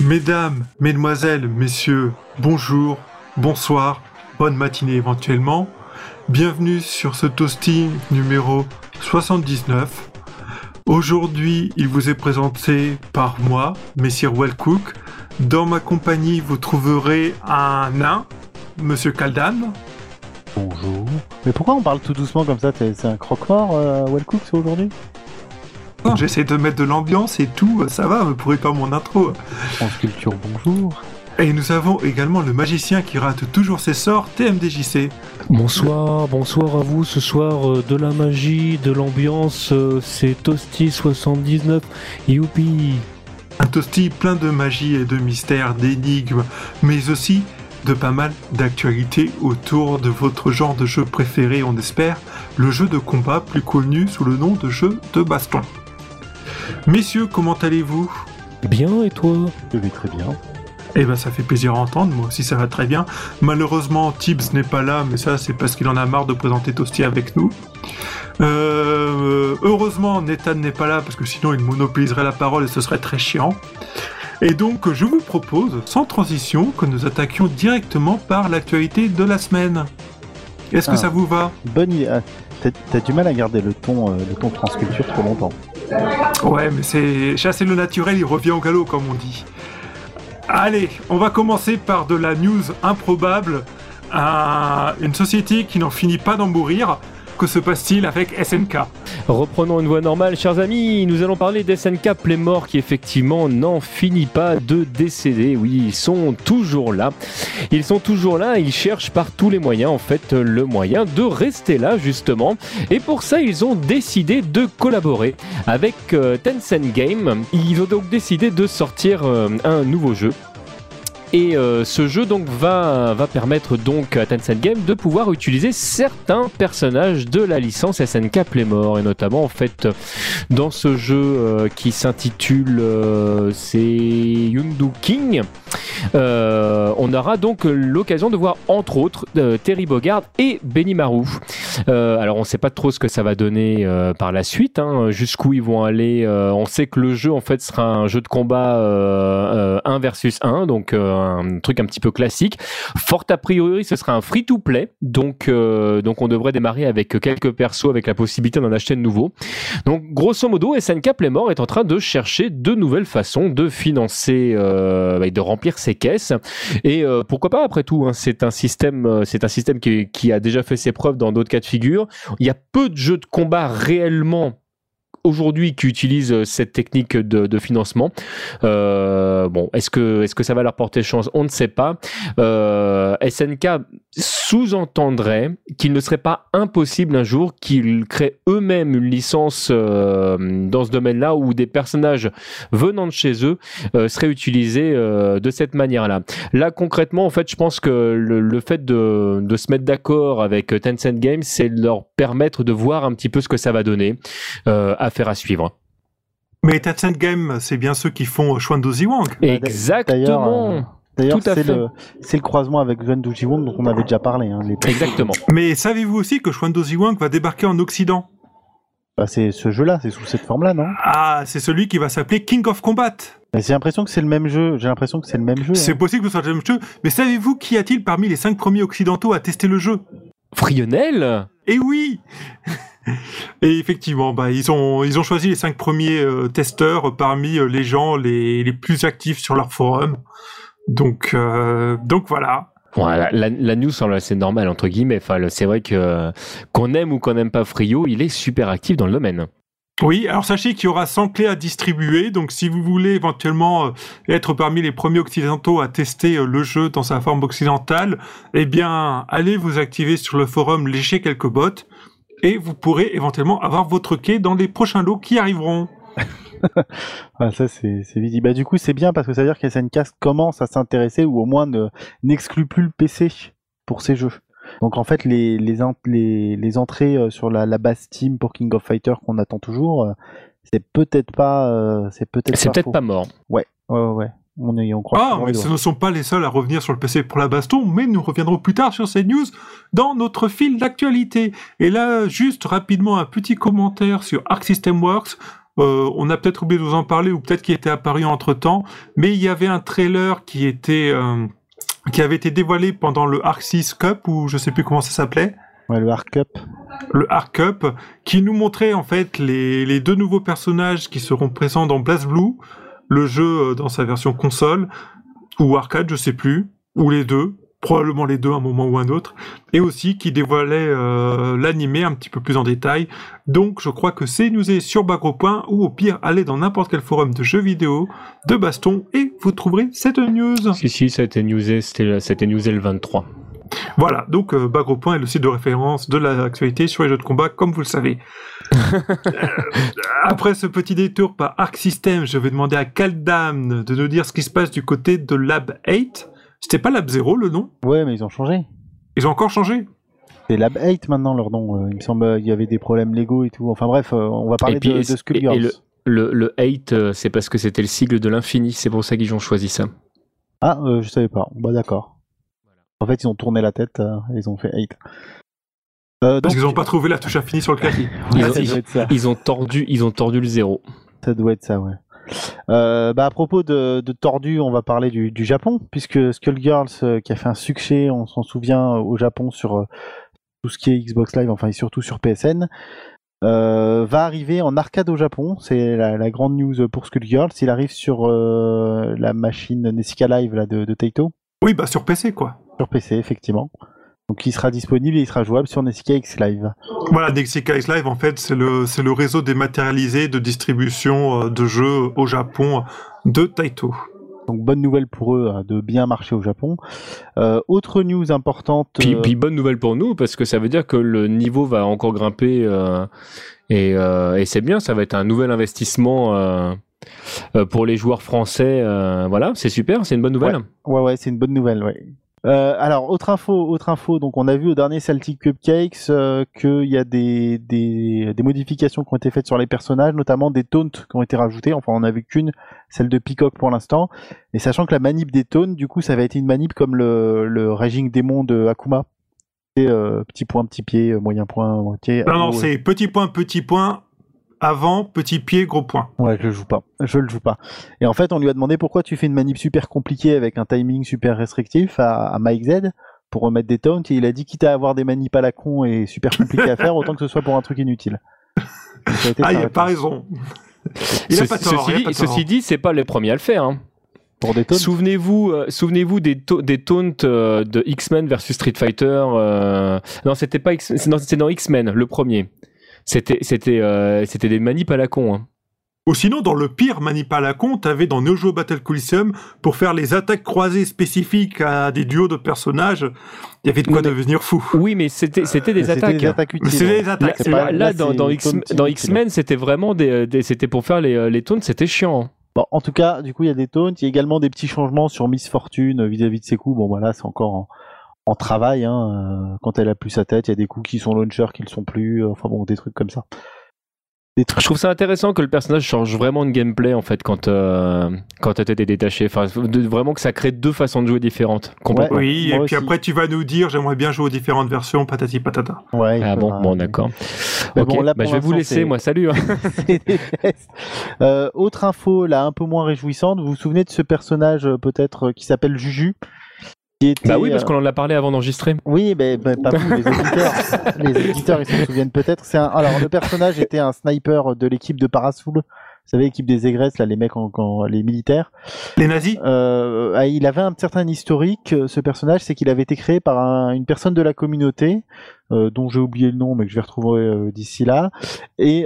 Mesdames, mesdemoiselles, messieurs, bonjour, bonsoir, bonne matinée éventuellement. Bienvenue sur ce toasting numéro 79. Aujourd'hui, il vous est présenté par moi, Messire Wellcook. Dans ma compagnie, vous trouverez un nain, Monsieur Kaldan. Bonjour. Mais pourquoi on parle tout doucement comme ça? C'est un croque-mort, Wellcook, c'est aujourd'hui? J'essaie de mettre de l'ambiance et tout, ça va, me pourrit pas mon intro. France Culture, bonjour. Et nous avons également le magicien qui rate toujours ses sorts, TMDJC. Bonsoir à vous, ce soir de la magie, de l'ambiance, c'est Toasty 79, youpi. Un toasty plein de magie et de mystères, d'énigmes, mais aussi de pas mal d'actualités autour de votre genre de jeu préféré, on espère, le jeu de combat plus connu sous le nom de jeu de baston. Messieurs, comment allez-vous ? Bien, et toi ? Je vais très bien. Eh ben ça fait plaisir à entendre, moi aussi ça va très bien. Malheureusement, Tibbs n'est pas là, mais ça c'est parce qu'il en a marre de présenter Toasty avec nous. Heureusement, Nathan n'est pas là, parce que sinon il monopoliserait la parole et ce serait très chiant. Et donc je vous propose, sans transition, que nous attaquions directement par l'actualité de la semaine. Est-ce que ça vous va ? Bonne idée. T'as du mal à garder le ton France Culture trop longtemps. Ouais, mais c'est chasser le naturel, il revient au galop, comme on dit. Allez, on va commencer par de la news improbable. Une société qui n'en finit pas d'en mourir. Que se passe-t-il avec SNK ? Reprenons une voie normale, chers amis. Nous allons parler d'SNK Playmore qui effectivement n'en finit pas de décéder. Oui, ils sont toujours là. Ils cherchent par tous les moyens, en fait, le moyen de rester là, justement. Et pour ça, ils ont décidé de collaborer avec Tencent Game. Ils ont donc décidé de sortir un nouveau jeu. Et ce jeu donc va permettre donc à Tencent Game de pouvoir utiliser certains personnages de la licence SNK Playmore, et notamment en fait dans ce jeu qui s'intitule c'est Yundu King, on aura donc l'occasion de voir entre autres Terry Bogard et Benimaru. Alors on sait pas trop ce que ça va donner par la suite, jusqu'où ils vont aller. On sait que le jeu en fait sera un jeu de combat 1 versus 1, donc un truc un petit peu classique. Fort a priori, ce sera un free-to-play, donc on devrait démarrer avec quelques persos avec la possibilité d'en acheter de nouveaux. Donc grosso modo, SNK Playmore est en train de chercher de nouvelles façons de financer et de remplir ses caisses. Et pourquoi pas, après tout, c'est un système qui a déjà fait ses preuves dans d'autres cas de figure. Il y a peu de jeux de combat réellement aujourd'hui qui utilisent cette technique de financement. Est-ce que ça va leur porter chance ? On ne sait pas. SNK sous-entendrait qu'il ne serait pas impossible un jour qu'ils créent eux-mêmes une licence dans ce domaine-là, où des personnages venant de chez eux seraient utilisés de cette manière-là. Là, concrètement, en fait, je pense que le fait de se mettre d'accord avec Tencent Games, c'est leur permettre de voir un petit peu ce que ça va donner. Affaire à suivre. Mais Tencent Game, c'est bien ceux qui font Xuandu Ziwang. Exactement. D'ailleurs, c'est le croisement avec Xuandu Ziwang dont on avait déjà parlé. Exactement. Mais savez-vous aussi que Xuandu Ziwang va débarquer en Occident ? C'est ce jeu-là, c'est sous cette forme-là, non ? Ah, c'est celui qui va s'appeler King of Combat. Mais j'ai l'impression que c'est le même jeu. C'est possible que ce soit le même jeu, mais savez-vous qui a-t-il parmi les 5 premiers occidentaux à tester le jeu ? Frionel ? Eh oui. Et effectivement, ils ont choisi les 5 premiers testeurs parmi les gens les plus actifs sur leur forum. Donc voilà. Voilà, la news semble assez normale entre guillemets. Enfin, c'est vrai que qu'on aime ou qu'on n'aime pas Frio, il est super actif dans le domaine. Oui, alors sachez qu'il y aura 100 clés à distribuer, donc si vous voulez éventuellement être parmi les premiers occidentaux à tester le jeu dans sa forme occidentale, eh bien, allez vous activer sur le forum, lécher quelques bots, et vous pourrez éventuellement avoir votre quai dans les prochains lots qui arriveront. Ça c'est visible. Du coup, c'est bien parce que ça veut dire que SNK commence à s'intéresser, ou au moins n'exclut plus le PC pour ces jeux. Donc en fait, les entrées sur la base Steam pour King of Fighters qu'on attend toujours, c'est peut-être pas pas mort. Ouais. On croit. Mais ce ne sont pas les seuls à revenir sur le PC pour la baston, mais nous reviendrons plus tard sur ces news dans notre fil d'actualité. Et là, juste rapidement un petit commentaire sur Arc System Works. On a peut-être oublié de vous en parler ou peut-être qu'il était apparu entre-temps, mais il y avait un trailer qui avait été dévoilé pendant le Arc 6 Cup, ou je sais plus comment ça s'appelait. Ouais, le Arc Cup. Le Arc Cup, qui nous montrait en fait les 2 nouveaux personnages qui seront présents dans BlazBlue, le jeu dans sa version console, ou arcade, je sais plus, ou les deux, probablement les deux à un moment ou un autre, et aussi qui dévoilait l'animé un petit peu plus en détail. Donc je crois que c'est newsé sur Bagropoint, ou au pire, allez dans n'importe quel forum de jeux vidéo, de baston, et vous trouverez cette news. Si, ça a été newsé, c'était newsé le 23. Voilà, donc Bagropoint est le site de référence de l'actualité sur les jeux de combat, comme vous le savez. Après ce petit détour par Arc System, je vais demander à Kaldam de nous dire ce qui se passe du côté de Lab 8. C'était pas Lab 0 le nom ? Ouais, mais ils ont changé. Ils ont encore changé ? C'est Lab 8 maintenant leur nom. Il me semble qu'il y avait des problèmes légaux et tout. Enfin bref, on va parler de Skullgirls. Et le 8, c'est parce que c'était le sigle de l'infini, c'est pour ça qu'ils ont choisi ça. Ah, je savais pas. Bah d'accord. En fait, ils ont tourné la tête, ils ont fait 8. Parce qu'ils n'ont pas trouvé la touche infinie sur le clavier. Ils ont tordu le 0. Ça doit être ça, ouais. À propos de tordu, on va parler du Japon, puisque Skullgirls, qui a fait un succès, on s'en souvient, au Japon sur tout ce qui est Xbox Live, enfin et surtout sur PSN, va arriver en arcade au Japon. C'est la grande news pour Skullgirls. Il arrive sur la machine Nessica Live là, de Taito. Oui, bah sur PC quoi. Sur PC, effectivement. Donc il sera disponible et il sera jouable sur Nessica X Live. Voilà, Nessica X Live, en fait, c'est le réseau dématérialisé de distribution de jeux au Japon de Taito. Donc bonne nouvelle pour eux de bien marcher au Japon. Autre news importante... Puis bonne nouvelle pour nous, parce que ça veut dire que le niveau va encore grimper et c'est bien, ça va être un nouvel investissement pour les joueurs français. Voilà, c'est super, c'est une bonne nouvelle. Ouais, c'est une bonne nouvelle, ouais. Alors, autre info, donc on a vu au dernier Celtic Cupcakes qu'il y a des modifications qui ont été faites sur les personnages, notamment des taunts qui ont été rajoutés. Enfin, on n'a vu qu'une, celle de Peacock pour l'instant. Et sachant que la manip des taunts, du coup, ça va être une manip comme le Raging Démon de Akuma. C'est petit point, petit pied, moyen point, moitié. Non, c'est petit point. Avant, petit pied, gros point. Ouais, je le joue pas. Et en fait, on lui a demandé pourquoi tu fais une manip super compliquée avec un timing super restrictif à Mike Z pour remettre des taunts, et il a dit quitte à avoir des manips à la con et super compliquées à faire, autant que ce soit pour un truc inutile. Il a pas raison. Il a pas tort. Ceci dit, c'est pas les premiers à le faire. Hein. Pour des taunts. Souvenez-vous des taunts de X-Men versus Street Fighter. Non, c'était pas c'était dans X-Men, le premier. C'était des manips à la con. Hein. Ou sinon, dans le pire manip à la con, t'avais dans Neo Geo Battle Coliseum, pour faire les attaques croisées spécifiques à des duos de personnages, il y avait de quoi devenir fou. Oui, mais c'était des attaques. Des attaques utiles. C'était des attaques. Là, dans X-Men, c'était vraiment c'était pour faire les taunts, c'était chiant. Bon, en tout cas, du coup, il y a des taunts. Il y a également des petits changements sur Miss Fortune vis-à-vis de ses coups. Bon, voilà, c'est encore en travail, hein. Quand elle a plus sa tête, il y a des coups qui sont launchers, qui le sont plus, enfin bon, des trucs comme ça. Je trouve ça intéressant que le personnage change vraiment de gameplay en fait quand ta tête est détachée. Enfin, vraiment que ça crée deux façons de jouer différentes. Ouais, oui, et puis après tu vas nous dire j'aimerais bien jouer aux différentes versions, patati patata. Ouais. Ah bon, d'accord. Ok, bon, là, je vais vous laisser, moi, salut. Autre info, là, un peu moins réjouissante. Vous vous souvenez de ce personnage peut-être qui s'appelle Juju? Bah oui, parce qu'on en a parlé avant d'enregistrer. Oui, mais pas vous, les auditeurs. Les auditeurs, ils s'en souviennent peut-être. Alors, le personnage était un sniper de l'équipe de Parasoul. Vous savez, l'équipe des aigresses, là, les mecs, les militaires. Les nazis. Il avait un certain historique, ce personnage, c'est qu'il avait été créé par une personne de la communauté, dont j'ai oublié le nom, mais que je vais retrouver d'ici là. Frionel ?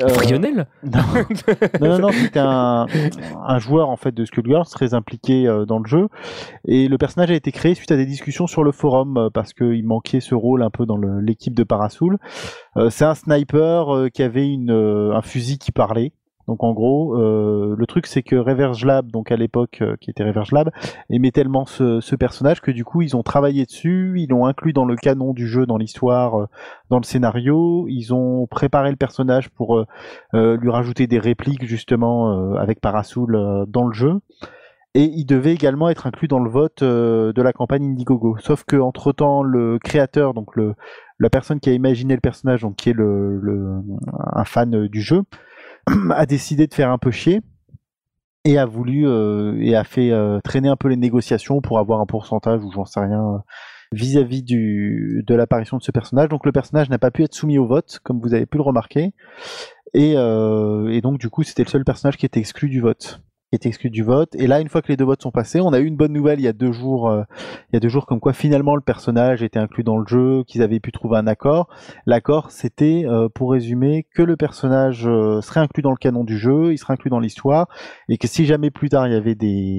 Non, c'était un joueur, en fait, de Skullgirls, très impliqué dans le jeu. Et le personnage a été créé suite à des discussions sur le forum, parce qu'il manquait ce rôle un peu dans l'équipe de Parasoul. C'est un sniper qui avait un fusil qui parlait. Donc en gros, le truc c'est que Reverse Lab, donc à l'époque qui était Reverse Lab, aimait tellement ce personnage que du coup ils ont travaillé dessus, ils l'ont inclus dans le canon du jeu, dans l'histoire, dans le scénario, ils ont préparé le personnage pour lui rajouter des répliques justement avec Parasoul dans le jeu. Et il devait également être inclus dans le vote de la campagne Indiegogo. Sauf que entre temps, le créateur, donc la personne qui a imaginé le personnage, donc qui est un fan du jeu, a décidé de faire un peu chier et a voulu et a fait traîner un peu les négociations pour avoir un pourcentage ou j'en sais rien vis-à-vis de l'apparition de ce personnage. Donc le personnage n'a pas pu être soumis au vote, comme vous avez pu le remarquer, et donc du coup c'était le seul personnage qui était exclu du vote. Et là, une fois que les 2 votes sont passés, on a eu une bonne nouvelle il y a 2 jours, comme quoi finalement le personnage était inclus dans le jeu, qu'ils avaient pu trouver un accord. L'accord, c'était, pour résumer, que le personnage serait inclus dans le canon du jeu, il serait inclus dans l'histoire, et que si jamais plus tard il y avait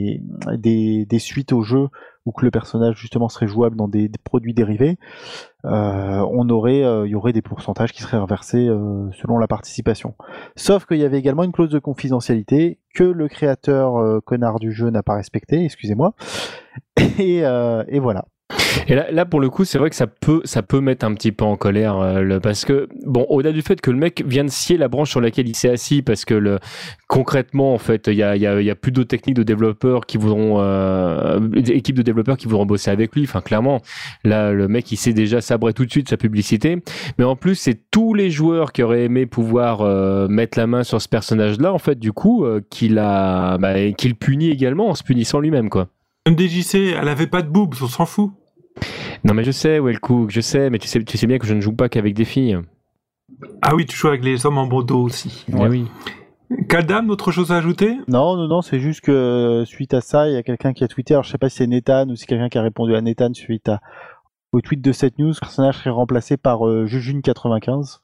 des suites au jeu, ou que le personnage justement serait jouable dans des produits dérivés, il y aurait des pourcentages qui seraient reversés selon la participation. Sauf qu'il y avait également une clause de confidentialité que le créateur connard du jeu n'a pas respecté, excusez-moi, et voilà. Et là, pour le coup, c'est vrai que ça peut mettre un petit peu en colère, parce que, bon, au-delà du fait que le mec vient de scier la branche sur laquelle il s'est assis, parce que concrètement, en fait, il y a plus d'autres techniques de développeurs qui voudront, équipes de développeurs qui voudront bosser avec lui. Enfin, clairement, là, le mec, il s'est déjà sabré tout de suite sa publicité. Mais en plus, c'est tous les joueurs qui auraient aimé pouvoir mettre la main sur ce personnage-là, en fait, du coup, qu'il punit également en se punissant lui-même, quoi. MDJC, elle avait pas de boobs, on s'en fout. Non mais je sais, Wellcook, je sais, mais tu sais bien que je ne joue pas qu'avec des filles. Ah oui, tu joues avec les hommes en bandeau aussi. Ouais. Oui. Kaldam, autre chose à ajouter ? Non, c'est juste que suite à ça, il y a quelqu'un qui a tweeté, alors je sais pas si c'est Nathan ou si c'est quelqu'un qui a répondu à Nathan suite au tweet de cette news, le personnage serait remplacé par Jujune95.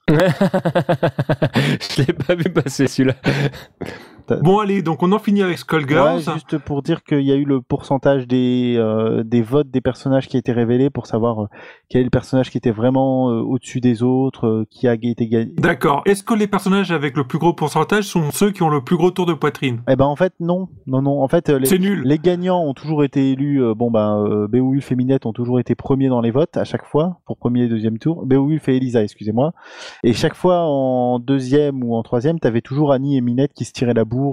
Je l'ai pas vu passer celui-là. Bon allez, donc on en finit avec Skullgirls. Ouais, juste pour dire qu'il y a eu le pourcentage des votes des personnages qui a été révélé pour savoir quel est le personnage qui était vraiment au-dessus des autres, qui a été gagné. D'accord. Est-ce que les personnages avec le plus gros pourcentage sont ceux qui ont le plus gros tour de poitrine ? Eh ben en fait non. En fait c'est nul. Les gagnants ont toujours été élus. Beowulf et Minette ont toujours été premiers dans les votes à chaque fois pour premier et deuxième tour. Beowulf et Elisa, excusez-moi. Et chaque fois en deuxième ou en troisième, t'avais toujours Annie et Minette qui se tiraient la bourre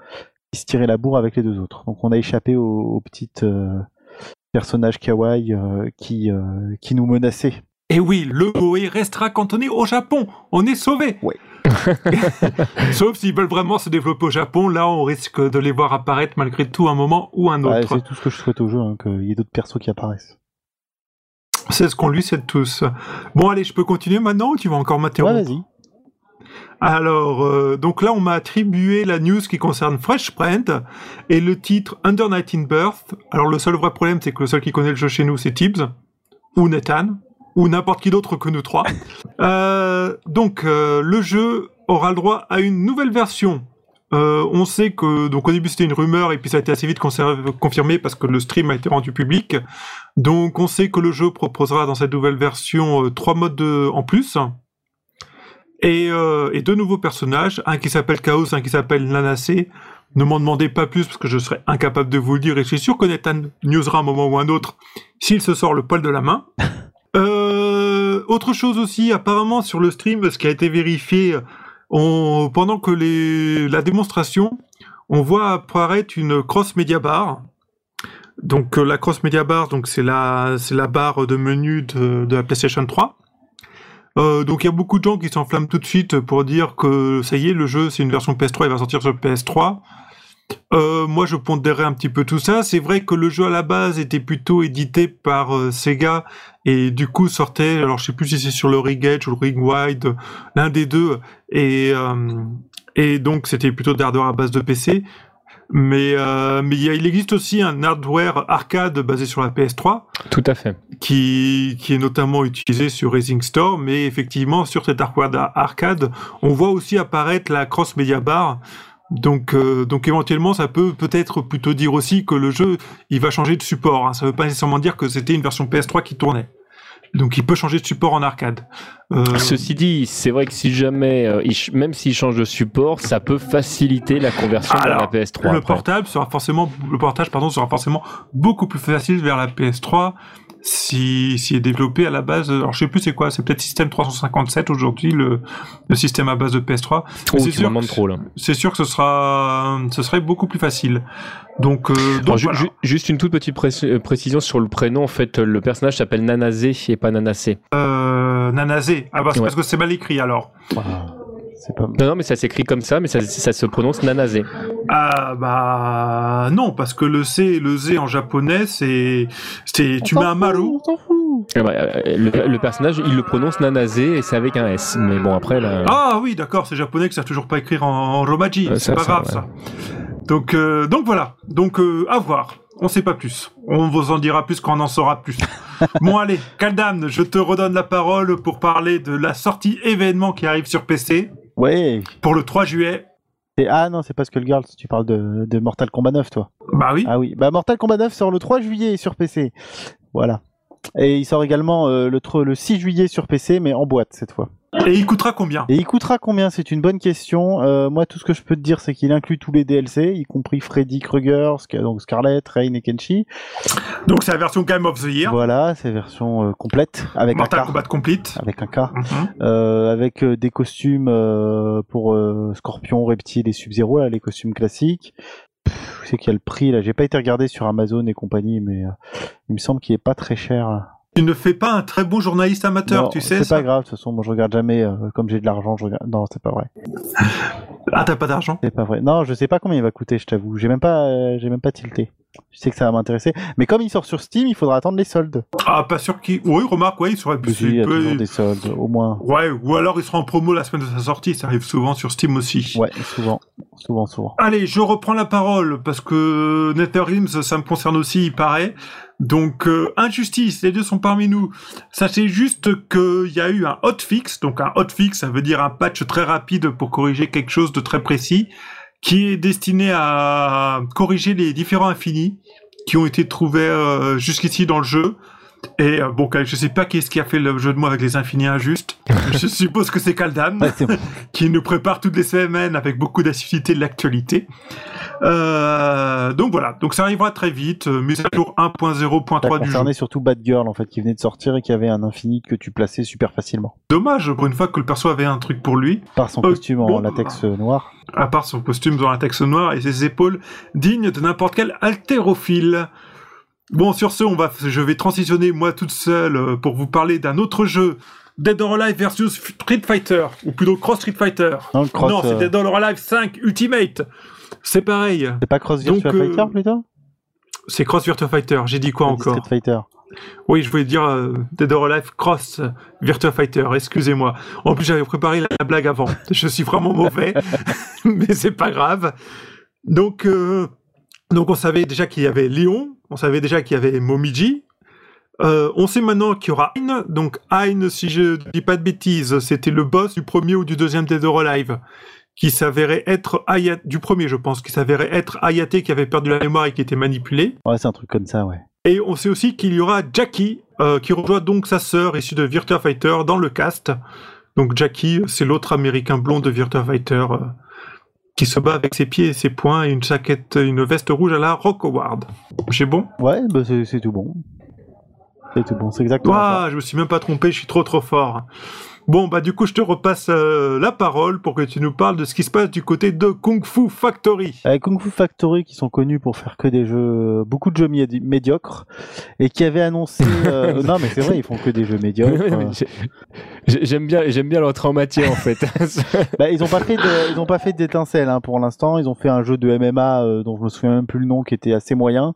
avec les 2 autres. Donc on a échappé aux petites personnages kawaii qui nous menaçaient. Et oui, le Moe restera cantonné au Japon. On est sauvés. Ouais. Sauf s'ils veulent vraiment se développer au Japon, là on risque de les voir apparaître malgré tout un moment ou un autre. C'est tout ce que je souhaite au jeu, qu'il y ait d'autres persos qui apparaissent. C'est ce qu'on lui souhaite tous. Bon allez, je peux continuer maintenant ou tu vas encore m'interrompre ? Ouais, vas-y. Alors, donc là, on m'a attribué la news qui concerne Fresh Print et le titre Under 19 Birth. Alors, le seul vrai problème, c'est que le seul qui connaît le jeu chez nous, c'est Tibbs, ou Nathan, ou n'importe qui d'autre que nous 3. Donc, le jeu aura le droit à une nouvelle version. On sait que, donc au début, c'était une rumeur et puis ça a été assez vite confirmé parce que le stream a été rendu public. Donc, on sait que le jeu proposera dans cette nouvelle version 3 modes en plus. Et 2 nouveaux personnages, un qui s'appelle Chaos, un qui s'appelle Nanacé. Ne m'en demandez pas plus parce que je serais incapable de vous le dire et je suis sûr que Nathan newsera un moment ou un autre s'il se sort le poil de la main. Autre chose aussi, apparemment sur le stream, ce qui a été vérifié, pendant que la démonstration, on voit apparaître une cross media bar. Donc la cross media bar, donc c'est la barre de menu de la PlayStation 3. Donc il y a beaucoup de gens qui s'enflamment tout de suite pour dire que ça y est, le jeu c'est une version PS3, il va sortir sur PS3. Moi je pondérais un petit peu tout ça. C'est vrai que le jeu à la base était plutôt édité par Sega et du coup sortait, alors je sais plus si c'est sur le Ring Edge ou le Ring Wide, l'un des deux, et donc c'était plutôt de hardware à base de PC. Mais il existe aussi un hardware arcade basé sur la PS3. Tout à fait. Qui est notamment utilisé sur Racing Store, mais effectivement, sur cet hardware arcade, on voit aussi apparaître la Cross Media Bar. Donc éventuellement, ça peut-être plutôt dire aussi que le jeu, il va changer de support. Hein. Ça veut pas nécessairement dire que c'était une version PS3 qui tournait. Donc il peut changer de support en arcade. Ceci dit, c'est vrai que si jamais, même s'il change de support, ça peut faciliter la conversion vers la PS3. Le portage sera forcément beaucoup plus facile vers la PS3 si est développé à la base. Alors je sais plus c'est quoi, c'est peut-être système 357 aujourd'hui le système à base de PS3. C'est sûr que ce serait beaucoup plus facile. Donc voilà. Juste une toute petite précision sur le prénom. En fait, le personnage s'appelle Nanazé et pas Nanacé. Nanazé. Ah bah c'est parce que c'est mal écrit alors. C'est pas... Non, mais ça s'écrit comme ça, mais ça se prononce Nanase. Ah bah non, parce que le Z en japonais, c'est tu mets un maru. On s'en fout. Le personnage, il le prononce Nanase et c'est avec un S. Mais bon, après là. Ah oui, d'accord, c'est japonais que ça toujours pas écrire en romaji. C'est pas grave ça. Donc voilà. Donc à voir. On sait pas plus. On vous en dira plus quand on en saura plus. Bon allez, Kaldam, je te redonne la parole pour parler de la sortie événement qui arrive sur PC. Ouais. Pour le 3 juillet. Ah non, c'est pas Skullgirls, tu parles de Mortal Kombat 9, toi. Bah oui. Ah oui, bah Mortal Kombat 9 sort le 3 juillet sur PC. Voilà. Et il sort également le 6 juillet sur PC, mais en boîte cette fois. Et il coûtera combien ? Et il coûtera combien ? C'est une bonne question. Moi, tout ce que je peux te dire, c'est qu'il inclut tous les DLC, y compris Freddy Krueger, donc Scarlet, Rain et Kenshi. Donc c'est la version Game of the Year. Voilà, c'est la version complète avec Mortal un K. Kombat Complete. Avec un K. Avec des costumes pour Scorpion, Reptile et Sub-Zero, là, les costumes classiques. C'est qu'il y a le prix, là. J'ai pas été regardé sur Amazon et compagnie, mais il me semble qu'il est pas très cher. Tu ne fais pas un très bon journaliste amateur, non, tu sais. C'est ça pas grave, de toute façon, moi je regarde jamais, comme j'ai de l'argent, je regarde. Non, c'est pas vrai. Ah, t'as pas d'argent ? C'est pas vrai. Non, je sais pas combien il va coûter, je t'avoue. J'ai même pas tilté. Je sais que ça va m'intéresser. Mais comme il sort sur Steam, il faudra attendre les soldes. Ah, pas sûr qu'il... Oui, remarque, ouais, il serait plus... Il y a toujours des soldes, au moins. Ouais, ou alors il sera en promo la semaine de sa sortie, ça arrive souvent sur Steam aussi. Ouais, souvent. Allez, je reprends la parole, parce que NetherRealms, ça me concerne aussi, il paraît. Donc, Injustice, les deux sont parmi nous. Sachez juste qu'il y a eu un hotfix. Donc, un hotfix, ça veut dire un patch très rapide pour corriger quelque chose de très précis, qui est destiné à corriger les différents infinis qui ont été trouvés jusqu'ici dans le jeu. Et bon, je sais pas qui est-ce qui a fait le jeu de mots avec les infinis injustes. Je suppose que c'est Kaldam, ouais, qui nous prépare toutes les semaines avec beaucoup d'assiduité de l'actualité. Donc voilà, donc ça arrivera très vite. Mise à jour 1.0.3 du jeu. Ça concernait surtout Batgirl en fait, qui venait de sortir et qui avait un infini que tu plaçais super facilement. Dommage pour une fois que le perso avait un truc pour lui. Par son costume en latex noir. À part son costume en latex noir et ses épaules dignes de n'importe quel haltérophile. Bon, sur ce, je vais transitionner moi toute seule pour vous parler d'un autre jeu. Dead or Alive versus Street Fighter, ou plutôt Cross Street Fighter. Non, c'est Dead or Alive 5 Ultimate. C'est pareil. C'est pas Cross Virtua Fighter plutôt ? C'est Cross Virtua Fighter. J'ai dit quoi encore ? Street Fighter. Oui, je voulais dire Dead or Alive Cross Virtua Fighter. Excusez-moi. En plus, j'avais préparé la blague avant. Je suis vraiment mauvais, mais c'est pas grave. Donc, on savait déjà qu'il y avait Léon. On savait déjà qu'il y avait Momiji. On sait maintenant qu'il y aura Hein. Donc Hein, si je dis pas de bêtises, c'était le boss du premier ou du deuxième Dead or Alive, qui s'avérait être du premier, je pense, qui s'avérait être Hayate, qui avait perdu la mémoire et qui était manipulé. Ouais, c'est un truc comme ça, ouais. Et on sait aussi qu'il y aura Jackie, qui rejoint donc sa sœur issue de Virtua Fighter dans le cast. Donc Jackie, c'est l'autre américain blond de Virtua Fighter, qui se bat avec ses pieds et ses poings et une veste rouge à la Rock Howard. C'est bon ? Ouais, bah c'est tout bon. C'est tout bon, c'est exactement ça. Je me suis même pas trompé, je suis trop fort. Bon, bah du coup, je te repasse la parole pour que tu nous parles de ce qui se passe du côté de Kung Fu Factory. Kung Fu Factory, qui sont connus pour faire que des jeux, beaucoup de jeux médiocres, et qui avaient annoncé... non, mais c'est vrai, ils font que des jeux médiocres. J'aime bien l'entrée en matière, en fait. Ils ont pas fait d'étincelles pour l'instant. Ils ont fait un jeu de MMA dont je me souviens même plus le nom, qui était assez moyen.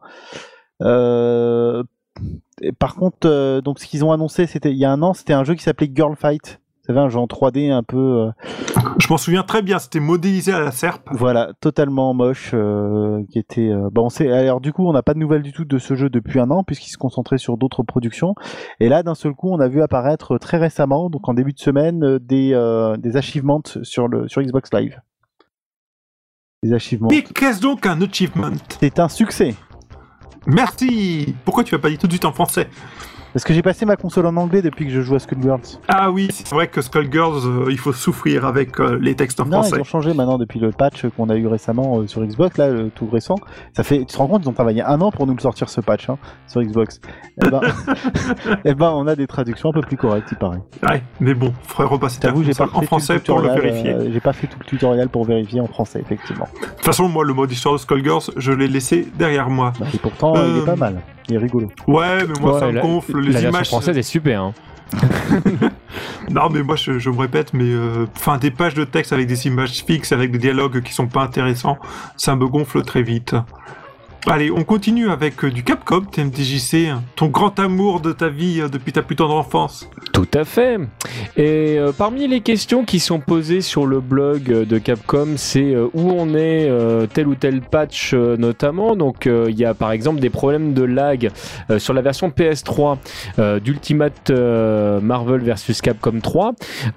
Par contre, donc ce qu'ils ont annoncé, il y a un an, c'était un jeu qui s'appelait Girl Fight. Vous savez, un jeu en 3D un peu... Je m'en souviens très bien, c'était modélisé à la serpe. Voilà, totalement moche, qui était... Alors du coup, on n'a pas de nouvelles du tout de ce jeu depuis un an, puisqu'il se concentrait sur d'autres productions. Et là, d'un seul coup, on a vu apparaître très récemment, donc en début de semaine, des achievements sur Xbox Live. Des achievements. Mais qu'est-ce donc un achievement ? C'est un succès. Merci. Pourquoi tu l'as pas dit tout de suite en français ? Parce que j'ai passé ma console en anglais depuis que je joue à Skullgirls. Ah oui, c'est vrai que Skullgirls, il faut souffrir avec les textes en français. Ils ont changé maintenant depuis le patch qu'on a eu récemment sur Xbox, là, le tout récent. Tu te rends compte, ils ont travaillé un an pour nous le sortir ce patch sur Xbox. On a des traductions un peu plus correctes, il paraît. Ouais, mais bon, faudrait repasser ta console en français pour le vérifier. J'ai pas fait tout le tutoriel pour vérifier en français, effectivement. De toute façon, moi, le mode histoire de Skullgirls, je l'ai laissé derrière moi. Et pourtant, il est pas mal. Il est rigolo. Ouais, mais moi, ça me gonfle. Les la images version française est super. Non, mais moi, je me répète, mais des pages de texte avec des images fixes, avec des dialogues qui sont pas intéressants, ça me gonfle très vite. Allez, on continue avec du Capcom, TMDJC, ton grand amour de ta vie depuis ta plus tendre enfance. Tout à fait. Et parmi les questions qui sont posées sur le blog de Capcom, c'est où on est tel ou tel patch notamment. Donc il y a par exemple des problèmes de lag sur la version PS3 d'Ultimate Marvel vs Capcom 3.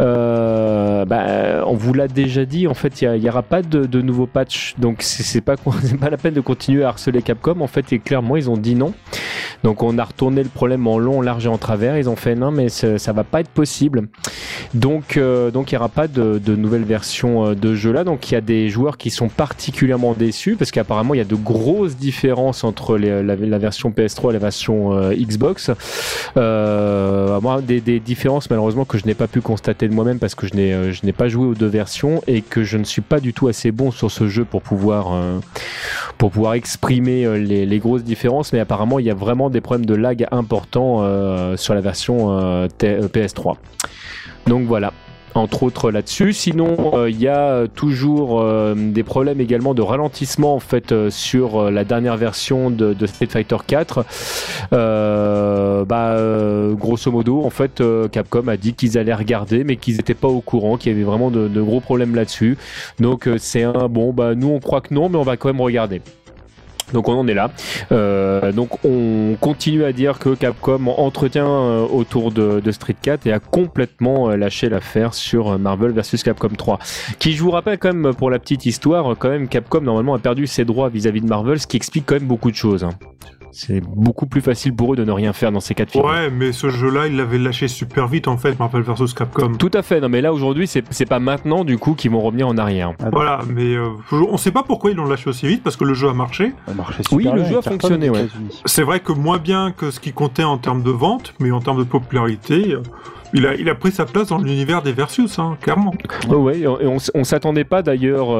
On vous l'a déjà dit, en fait il n'y aura pas de nouveau patch, donc c'est pas la peine de continuer à harceler Capcom. En fait, et clairement ils ont dit non. Donc on a retourné le problème en long, en large et en travers. Ils ont fait non, mais ça va pas être possible. Donc il y aura pas de nouvelle version de jeu là. Donc il y a des joueurs qui sont particulièrement déçus parce qu'apparemment il y a de grosses différences entre la version PS3 et la version Xbox. Moi, des différences malheureusement que je n'ai pas pu constater de moi-même parce que je n'ai pas joué aux deux versions et que je ne suis pas du tout assez bon sur ce jeu pour pouvoir exprimer les grosses différences. Mais apparemment il y a vraiment des problèmes de lag importants sur la version PS3. Donc voilà, entre autres là-dessus. Sinon, il y a toujours des problèmes également de ralentissement en fait sur la dernière version de Street Fighter 4. Grosso modo, en fait, Capcom a dit qu'ils allaient regarder, mais qu'ils n'étaient pas au courant, qu'il y avait vraiment de gros problèmes là-dessus. Donc c'est nous on croit que non, mais on va quand même regarder. Donc on en est là. Donc on continue à dire que Capcom entretient autour de Street 4 et a complètement lâché l'affaire sur Marvel vs Capcom 3. Qui, je vous rappelle quand même pour la petite histoire, quand même Capcom normalement a perdu ses droits vis-à-vis de Marvel, ce qui explique quand même beaucoup de choses. C'est beaucoup plus facile pour eux de ne rien faire dans ces cas de figure. Ouais, mais ce jeu-là, ils l'avaient lâché super vite en fait, Marvel vs Capcom. Tout à fait. Non, mais là aujourd'hui, c'est pas maintenant du coup qu'ils vont revenir en arrière. Voilà, mais on sait pas pourquoi ils l'ont lâché aussi vite parce que le jeu a marché. Oui, le jeu a fonctionné. Ouais. C'est vrai que moins bien que ce qui comptait en termes de vente, mais en termes de popularité. Il a pris sa place dans l'univers des Versus, clairement. Ouais, et on s'attendait pas d'ailleurs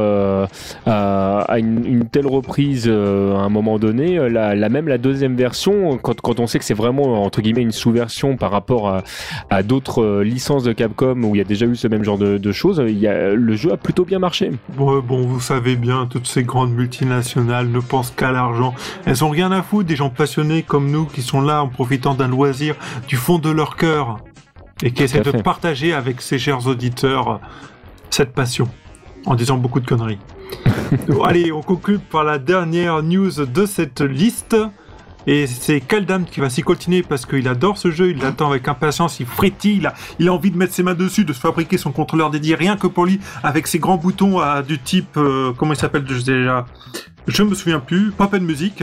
à une telle reprise à un moment donné. Même la deuxième version, quand on sait que c'est vraiment entre guillemets une sous-version par rapport à d'autres licences de Capcom où il y a déjà eu ce même genre de choses, le jeu a plutôt bien marché. Bon, vous savez bien, toutes ces grandes multinationales ne pensent qu'à l'argent. Elles ont rien à foutre des gens passionnés comme nous qui sont là en profitant d'un loisir du fond de leur cœur. Et qui essaie de partager avec ses chers auditeurs cette passion, en disant beaucoup de conneries. Allez, on conclut par la dernière news de cette liste. Et c'est Kaldam qui va s'y coltiner parce qu'il adore ce jeu, il l'attend avec impatience, il frétille, il a envie de mettre ses mains dessus, de se fabriquer son contrôleur dédié, rien que pour lui, avec ses grands boutons du type... comment il s'appelle déjà ? Je me souviens plus, Pop and Music.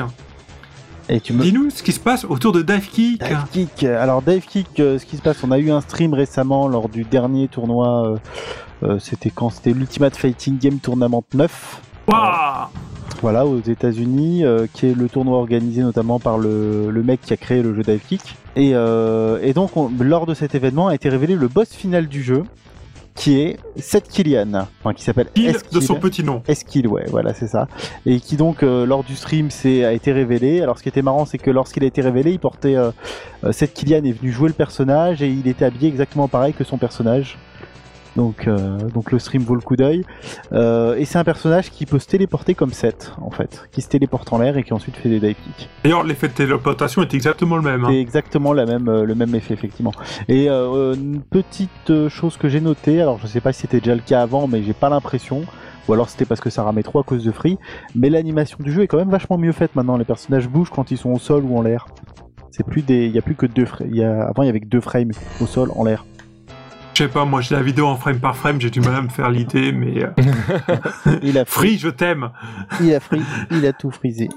Dis-nous ce qui se passe autour de Dive Kick. Alors Dive Kick, ce qui se passe, on a eu un stream récemment lors du dernier tournoi, c'était l'Ultimate Fighting Game Tournament 9. Wow. Voilà, aux États-Unis, qui est le tournoi organisé notamment par le mec qui a créé le jeu Dive Kick. Et donc, lors de cet événement, a été révélé le boss final du jeu, qui est Seth Killian, qui s'appelle S-Kill de son petit nom. S-Kill, ouais, voilà, c'est ça. Et qui donc, lors du stream, a été révélé. Alors, ce qui était marrant, c'est que lorsqu'il a été révélé, il portait... Seth Killian est venu jouer le personnage et il était habillé exactement pareil que son personnage. Donc le stream vaut le coup d'œil. Et c'est un personnage qui peut se téléporter comme Seth, en fait. Qui se téléporte en l'air et qui ensuite fait des dive kicks. D'ailleurs, l'effet de téléportation est exactement le même. C'est exactement le même effet, effectivement. Et une petite chose que j'ai notée, alors je sais pas si c'était déjà le cas avant, mais j'ai pas l'impression, ou alors c'était parce que ça ramait trop à cause de Free, mais l'animation du jeu est quand même vachement mieux faite maintenant. Les personnages bougent quand ils sont au sol ou en l'air. Il y a plus que 2 frames. Avant, il y avait que 2 frames au sol, en l'air. Je sais pas, moi j'ai la vidéo en frame par frame, j'ai du mal à me faire l'idée, mais... Il a Free, je t'aime. Il a tout frisé.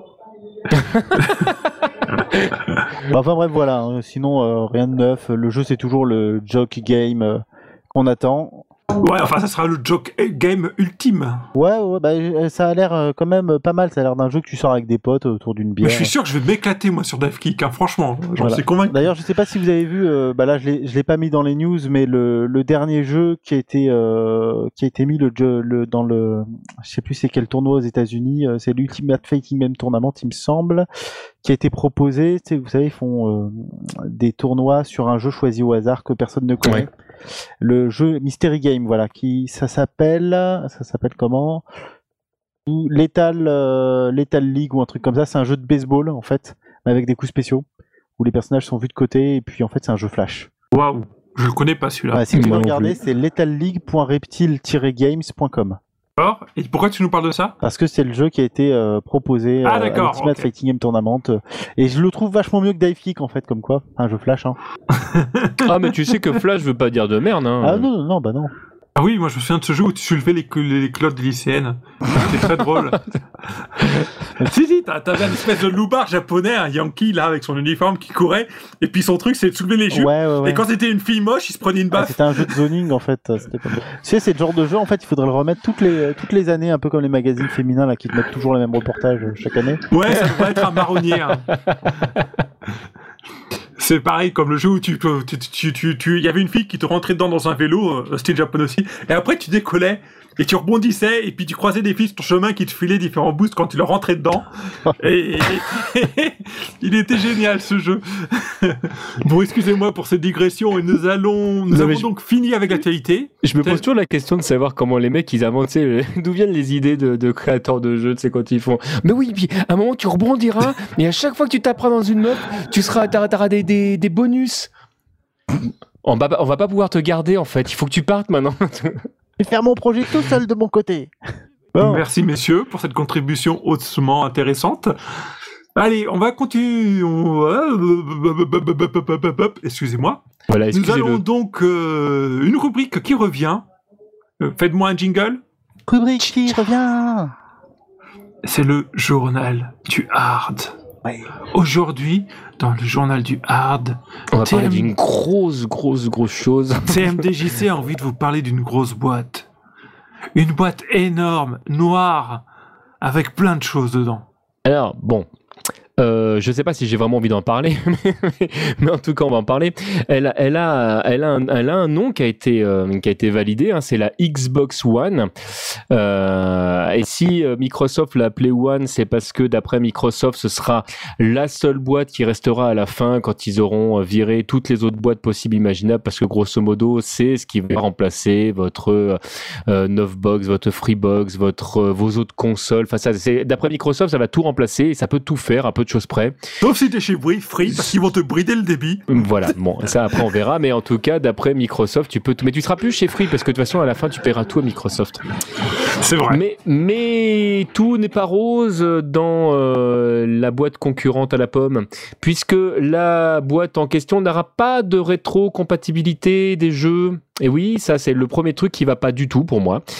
Enfin bref, voilà, sinon rien de neuf, le jeu c'est toujours le joke game qu'on attend. Ouais, enfin ça sera le joke game ultime. Ouais, ça a l'air quand même pas mal, ça a l'air d'un jeu que tu sors avec des potes autour d'une bière. Mais je suis sûr que je vais m'éclater moi sur Dive Kick, franchement, j'en suis convaincu. D'ailleurs, je sais pas si vous avez vu, là je l'ai pas mis dans les news, mais le dernier jeu qui a été mis dans le, je sais plus c'est quel tournoi aux États-Unis, c'est l'Ultimate Fighting Game Tournament, il me semble, qui a été proposé. Vous savez, ils font des tournois sur un jeu choisi au hasard que personne ne connaît. Ouais. le jeu Mystery Game, voilà, ça s'appelle comment? Lethal League ou un truc comme ça. C'est un jeu de baseball en fait, avec des coups spéciaux où les personnages sont vus de côté et puis en fait c'est un jeu flash. Waouh, je le connais pas celui-là. Ouais, si tu veux regarder, c'est lethalleague.reptile-games.com. Et pourquoi tu nous parles de ça? Parce que c'est le jeu qui a été proposé à l'Ultimate Fighting Game Tournament. Et je le trouve vachement mieux que Dive Kick, en fait, comme quoi. Un jeu Flash, hein. Ah, mais tu sais que Flash veut pas dire de merde, hein. Ah non, bah non. Ah oui, moi je me souviens de ce jeu où tu soulevais les clottes des lycéennes. C'était très drôle. si, t'avais une espèce de loupard japonais, un Yankee là avec son uniforme qui courait, et puis son truc c'est de soulever les jupes. Ouais. Et quand c'était une fille moche, il se prenait une baffe. C'était un jeu de zoning en fait. C'était comme... Tu sais, c'est le genre de jeu en fait, il faudrait le remettre toutes les années, un peu comme les magazines féminins là qui te mettent toujours les mêmes reportages chaque année. Ouais, ça devrait être un marronnier. Hein. C'est pareil comme le jeu où il y avait une fille qui te rentrait dedans dans un vélo, style japonais aussi, et après tu décollais et tu rebondissais et puis tu croisais des filles sur ton chemin qui te filaient différents boosts quand tu leur rentrais dedans. Et il était génial ce jeu. Bon, excusez-moi pour cette digression et nous avons donc fini avec l'actualité. Je me pose toujours la question de savoir comment les mecs ils inventent, d'où viennent les idées de créateurs de jeux, tu sais, quand ils font. Mais oui, puis à un moment tu rebondiras et à chaque fois que tu taperas dans une meuf, t'auras des bonus. On va pas pouvoir te garder en fait, il faut que tu partes maintenant. Je vais faire mon projet tout seul de mon côté. Bon. Merci messieurs pour cette contribution hautement intéressante. Allez, on va continuer. Excusez-moi. Voilà, nous allons donc une rubrique qui revient. Faites-moi un jingle. Rubrique qui revient. C'est le journal du hard. Ouais. Aujourd'hui, dans le journal du hard, on va parler d'une grosse chose. TMDJC a envie de vous parler d'une grosse boîte. Une boîte énorme, noire, avec plein de choses dedans. Alors, bon... je sais pas si j'ai vraiment envie d'en parler, mais en tout cas on va en parler. Elle a un nom qui a été validé, hein, c'est la Xbox One. Et si Microsoft l'a appelée One, c'est parce que d'après Microsoft, ce sera la seule boîte qui restera à la fin quand ils auront viré toutes les autres boîtes possibles imaginables, parce que grosso modo, c'est ce qui va remplacer votre Novebox, votre Freebox, vos autres consoles. Enfin, ça, d'après Microsoft, ça va tout remplacer et ça peut tout faire, un peu de choses près. Sauf si t'es chez Free, parce qu'ils vont te brider le débit. Voilà, bon, ça après on verra, mais en tout cas, d'après Microsoft, tu peux tout. Mais tu seras plus chez Free, parce que de toute façon, à la fin, tu paieras tout à Microsoft. C'est vrai. Mais tout n'est pas rose dans la boîte concurrente à la pomme, puisque la boîte en question n'aura pas de rétro-compatibilité des jeux. Et oui, ça c'est le premier truc qui va pas du tout pour moi.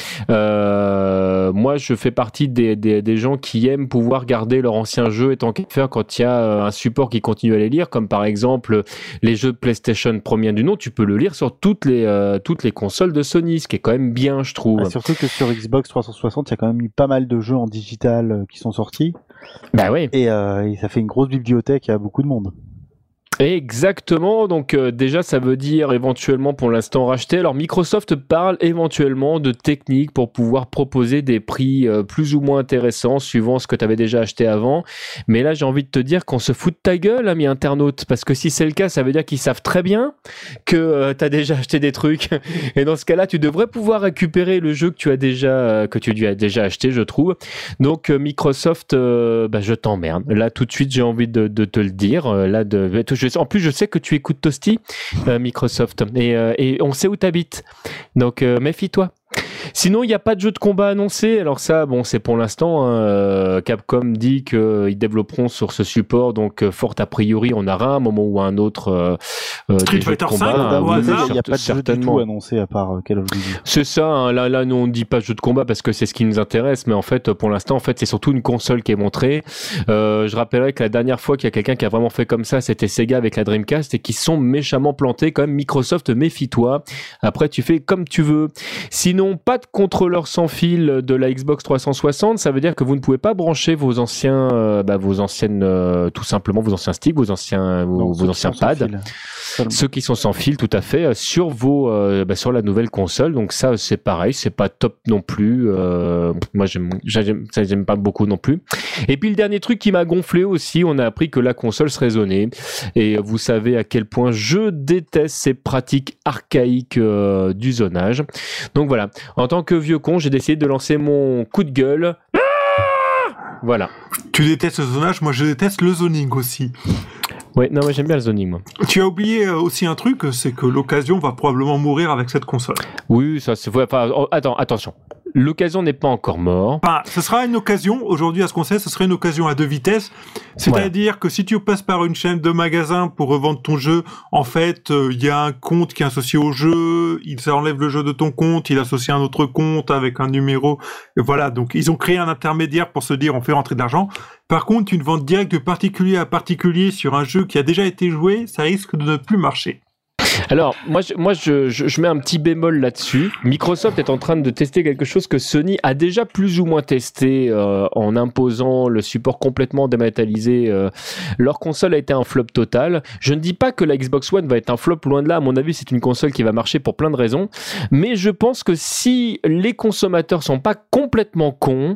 Moi, je fais partie des gens qui aiment pouvoir garder leur ancien jeu et tant qu'à faire quand il y a un support qui continue à les lire, comme par exemple les jeux de PlayStation première du nom, tu peux le lire sur toutes les consoles de Sony, ce qui est quand même bien, je trouve. Bah, surtout que sur Xbox 360, il y a quand même eu pas mal de jeux en digital qui sont sortis. Bah oui. Et ça fait une grosse bibliothèque à beaucoup de monde. Exactement, donc déjà ça veut dire éventuellement pour l'instant racheter. Alors Microsoft parle éventuellement de techniques pour pouvoir proposer des prix plus ou moins intéressants suivant ce que tu avais déjà acheté avant, mais là j'ai envie de te dire qu'on se fout de ta gueule, ami internaute, parce que si c'est le cas, ça veut dire qu'ils savent très bien que tu as déjà acheté des trucs, et dans ce cas-là tu devrais pouvoir récupérer le jeu que tu as déjà acheté, je trouve. Donc Microsoft, je t'emmerde, là tout de suite j'ai envie de te le dire, en plus, je sais que tu écoutes Toasty, Microsoft, et on sait où t'habites. Donc, méfie-toi. Sinon, il n'y a pas de jeu de combat annoncé. Alors ça, bon, c'est pour l'instant. Capcom dit qu'ils développeront sur ce support. Donc, fort a priori, on aura un moment ou un autre Street Fighter 5 au hasard. Il n'y a pas de jeu du tout annoncé à part Call of Duty. C'est ça. Hein, là, nous, on ne dit pas jeu de combat parce que c'est ce qui nous intéresse. Mais en fait, pour l'instant, c'est surtout une console qui est montrée. Je rappellerai que la dernière fois qu'il y a quelqu'un qui a vraiment fait comme ça, c'était Sega avec la Dreamcast et qui sont méchamment plantés. Quand même, Microsoft, méfie-toi. Après, tu fais comme tu veux. Sinon, pas pas de contrôleur sans fil de la Xbox 360. Ça veut dire que vous ne pouvez pas brancher vos anciennes, tout simplement vos anciens sticks, vos anciens pads. Ceux qui sont sans fil, tout à fait, sur sur la nouvelle console. Donc ça, c'est pareil, c'est pas top non plus. Moi, j'aime pas beaucoup non plus. Et puis le dernier truc qui m'a gonflé aussi, on a appris que la console serait zonée. Et vous savez à quel point je déteste ces pratiques archaïques du zonage. Donc voilà, en tant que vieux con, j'ai décidé de lancer mon coup de gueule. Voilà. Tu détestes le zonage, moi je déteste le zoning aussi. Ouais, non, moi j'aime bien le zoning, moi. Tu as oublié aussi un truc, c'est que l'occasion va probablement mourir avec cette console. Oui, ça c'est... Enfin, attention. L'occasion n'est pas encore morte. Enfin, ce sera une occasion, aujourd'hui à ce qu'on sait, ce serait une occasion à 2 vitesses. C'est-à-dire que si tu passes par une chaîne de magasins pour revendre ton jeu, en fait, il y a un compte qui est associé au jeu, il enlève le jeu de ton compte, il associe un autre compte avec un numéro. Et voilà, donc ils ont créé un intermédiaire pour se dire on fait rentrer de l'argent. Par contre, une vente directe de particulier à particulier sur un jeu qui a déjà été joué, ça risque de ne plus marcher. Alors, moi, je mets un petit bémol là-dessus. Microsoft est en train de tester quelque chose que Sony a déjà plus ou moins testé en imposant le support complètement dématérialisé. Leur console a été un flop total. Je ne dis pas que la Xbox One va être un flop, loin de là. À mon avis, c'est une console qui va marcher pour plein de raisons. Mais je pense que si les consommateurs sont pas complètement cons,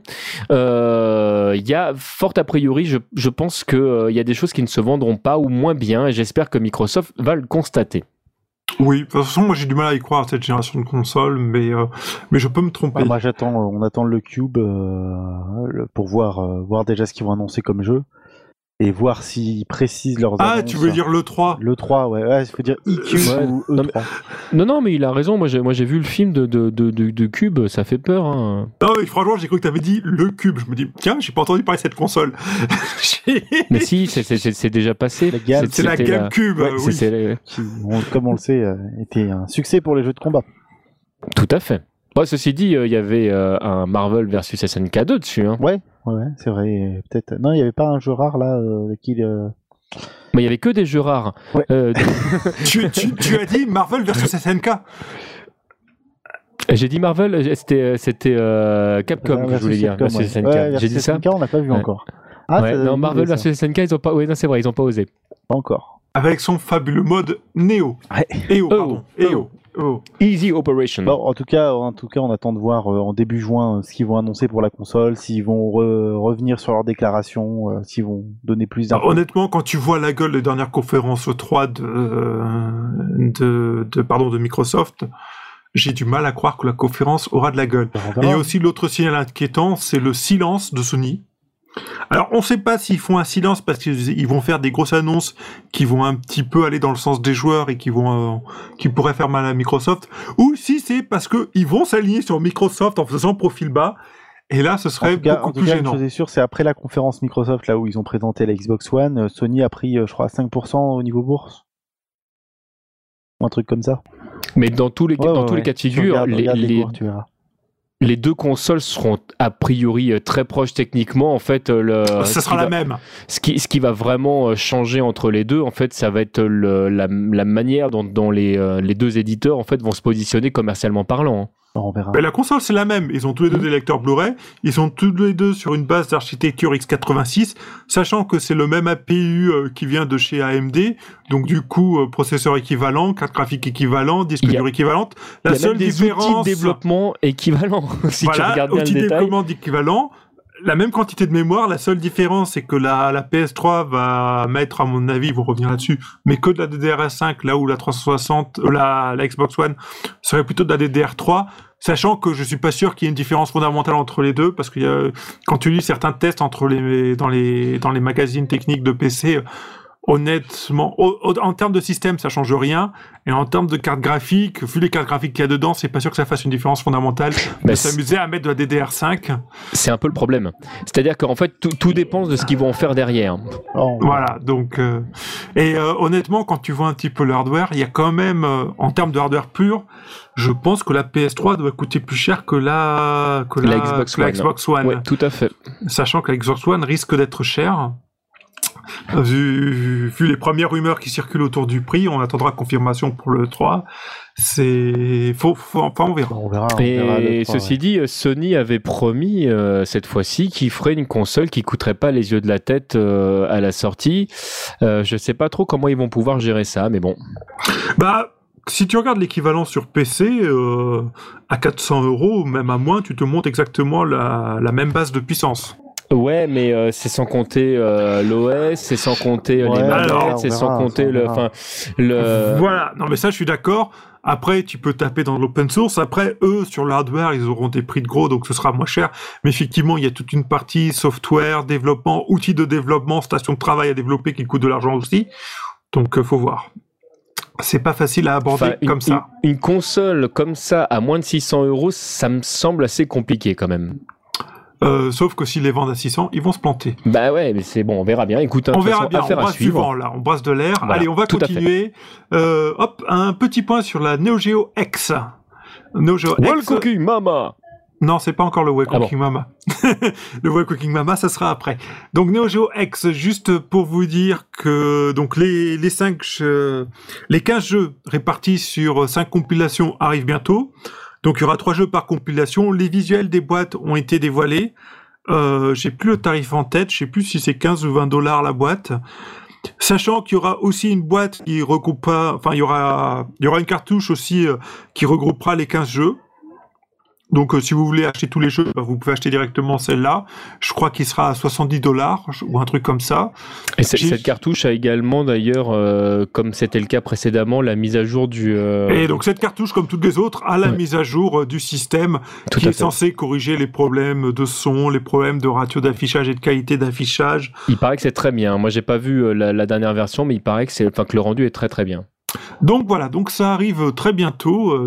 il y a fort a priori, je pense qu'il y a des choses qui ne se vendront pas ou moins bien. Et j'espère que Microsoft va le constater. Oui, de toute façon, moi j'ai du mal à y croire à cette génération de consoles, mais je peux me tromper. Moi on attend le Cube pour voir déjà ce qu'ils vont annoncer comme jeu et voir s'ils précisent leurs annonces. Ah, tu veux dire le 3 ? Le 3, ouais, il faut dire iCube ou E3. Non, mais il a raison. Moi, j'ai vu le film de Cube, ça fait peur. Hein. Non, mais franchement, j'ai cru que t'avais dit le Cube. Je me dis, tiens, j'ai pas entendu parler de cette console. Mais si, c'est déjà passé. C'est la GameCube, oui. Qui, comme on le sait, était un succès pour les jeux de combat. Tout à fait. Bon, ceci dit, il y avait un Marvel versus SNK 2 dessus. Hein. Ouais, c'est vrai. Peut-être. Non, il n'y avait pas un jeu rare là Mais il y avait que des jeux rares. Ouais. Tu as dit Marvel versus SNK. J'ai dit Marvel, c'était Capcom que je voulais dire. Versus SNK. Ouais, j'ai dit ça. SNK, on n'a pas vu encore. Non, Marvel versus SNK, ils ont pas. Oui, non, c'est vrai, ils ont pas osé. Pas encore. Avec son fabuleux mode Neo. Ouais. EO. Easy Operation. Bon, en tout cas, on attend de voir en début juin ce qu'ils vont annoncer pour la console, s'ils vont revenir sur leurs déclarations, s'ils vont donner plus d'infos. Honnêtement, quand tu vois la gueule des dernières conférences 3 de Microsoft, j'ai du mal à croire que la conférence aura de la gueule. Et il y a aussi l'autre signal inquiétant, c'est le silence de Sony. Alors, on ne sait pas s'ils font un silence parce qu'ils vont faire des grosses annonces qui vont un petit peu aller dans le sens des joueurs et qui pourraient faire mal à Microsoft, ou si c'est parce qu'ils vont s'aligner sur Microsoft en faisant profil bas. Et là, ce serait beaucoup plus gênant. Une chose est sûre, c'est après la conférence Microsoft, là où ils ont présenté la Xbox One, Sony a pris, je crois, 5% au niveau bourse. Ou un truc comme ça. Mais dans tous les cas de figure, les deux consoles seront a priori très proches techniquement. En fait, ça sera la même. Ce qui va vraiment changer entre les deux, en fait, ça va être la manière dont les deux éditeurs en fait vont se positionner commercialement parlant. On verra. Mais la console, c'est la même. Ils ont tous les deux des lecteurs Blu-ray. Ils sont tous les deux sur une base d'architecture x86, sachant que c'est le même APU qui vient de chez AMD. Donc, du coup, processeur équivalent, carte graphique équivalent, disque dur équivalente. La seule différence. Outils de développement équivalent. Si tu regardes bien le détail. Outils de développement équivalent. La même quantité de mémoire, la seule différence, c'est que la PS3 va mettre, à mon avis, ils vont revenir là-dessus, mais que de la DDR5, là où la 360, la Xbox One serait plutôt de la DDR3, sachant que je suis pas sûr qu'il y ait une différence fondamentale entre les deux, parce que quand tu lis certains tests dans les magazines techniques de PC, honnêtement, en termes de système, ça change rien. Et en termes de carte graphique, vu les cartes graphiques qu'il y a dedans, c'est pas sûr que ça fasse une différence fondamentale de s'amuser à mettre de la DDR5. C'est un peu le problème. C'est-à-dire qu'en fait, tout dépend de ce qu'ils vont en faire derrière. Voilà, donc... honnêtement, quand tu vois un petit peu le hardware, il y a quand même, en termes de hardware pur, je pense que la PS3 doit coûter plus cher que la Xbox One. Xbox One. Ouais, tout à fait. Sachant que la Xbox One risque d'être chère. Vu les premières rumeurs qui circulent autour du prix, on attendra confirmation pour le 3. Enfin, on verra. On verra Et le 3, ceci dit, Sony avait promis cette fois-ci qu'il ferait une console qui coûterait pas les yeux de la tête à la sortie. Je sais pas trop comment ils vont pouvoir gérer ça, mais bon. Bah, si tu regardes l'équivalent sur PC, à 400 €, même à moins, tu te montes exactement la même base de puissance. Ouais, mais c'est sans compter l'OS, c'est sans compter les manettes, c'est sans compter le... Voilà, non mais ça je suis d'accord. Après, tu peux taper dans l'open source. Après, eux, sur le hardware, ils auront des prix de gros, donc ce sera moins cher. Mais effectivement, il y a toute une partie software, développement, outils de développement, station de travail à développer qui coûte de l'argent aussi. Donc, faut voir. C'est pas facile à aborder comme ça. Une console comme ça, à moins de 600 €, ça me semble assez compliqué quand même. Sauf que s'ils les vendent à 600, ils vont se planter. Bah ouais, mais c'est bon, on verra bien. Écoute, on verra bien, affaire on brasse du vent là, on brasse de l'air. Voilà, allez, on va continuer. Un petit point sur la Neo Geo X. Neo Geo X. Well Cooking Mama. Non, c'est pas encore le Well Cooking Mama. Le Well Cooking Mama, ça sera après. Donc Neo Geo X, juste pour vous dire que donc les 15 jeux répartis sur 5 compilations arrivent bientôt. Donc il y aura 3 jeux par compilation. Les visuels des boîtes ont été dévoilés. J'ai plus le tarif en tête. Je sais plus si c'est 15 ou 20 $ la boîte. Sachant qu'il y aura aussi une boîte qui regroupera, enfin il y aura une cartouche aussi qui regroupera les 15 jeux. Donc si vous voulez acheter tous les jeux, vous pouvez acheter directement celle-là. Je crois qu'il sera à 70 $ ou un truc comme ça. Et cette cartouche a également d'ailleurs, comme c'était le cas précédemment, la mise à jour du... Et donc cette cartouche, comme toutes les autres, a la mise à jour du système qui est censé corriger les problèmes de son, les problèmes de ratio d'affichage et de qualité d'affichage. Il paraît que c'est très bien. Moi j'ai pas vu la dernière version, mais il paraît que que le rendu est très très bien. Donc voilà, donc ça arrive très bientôt,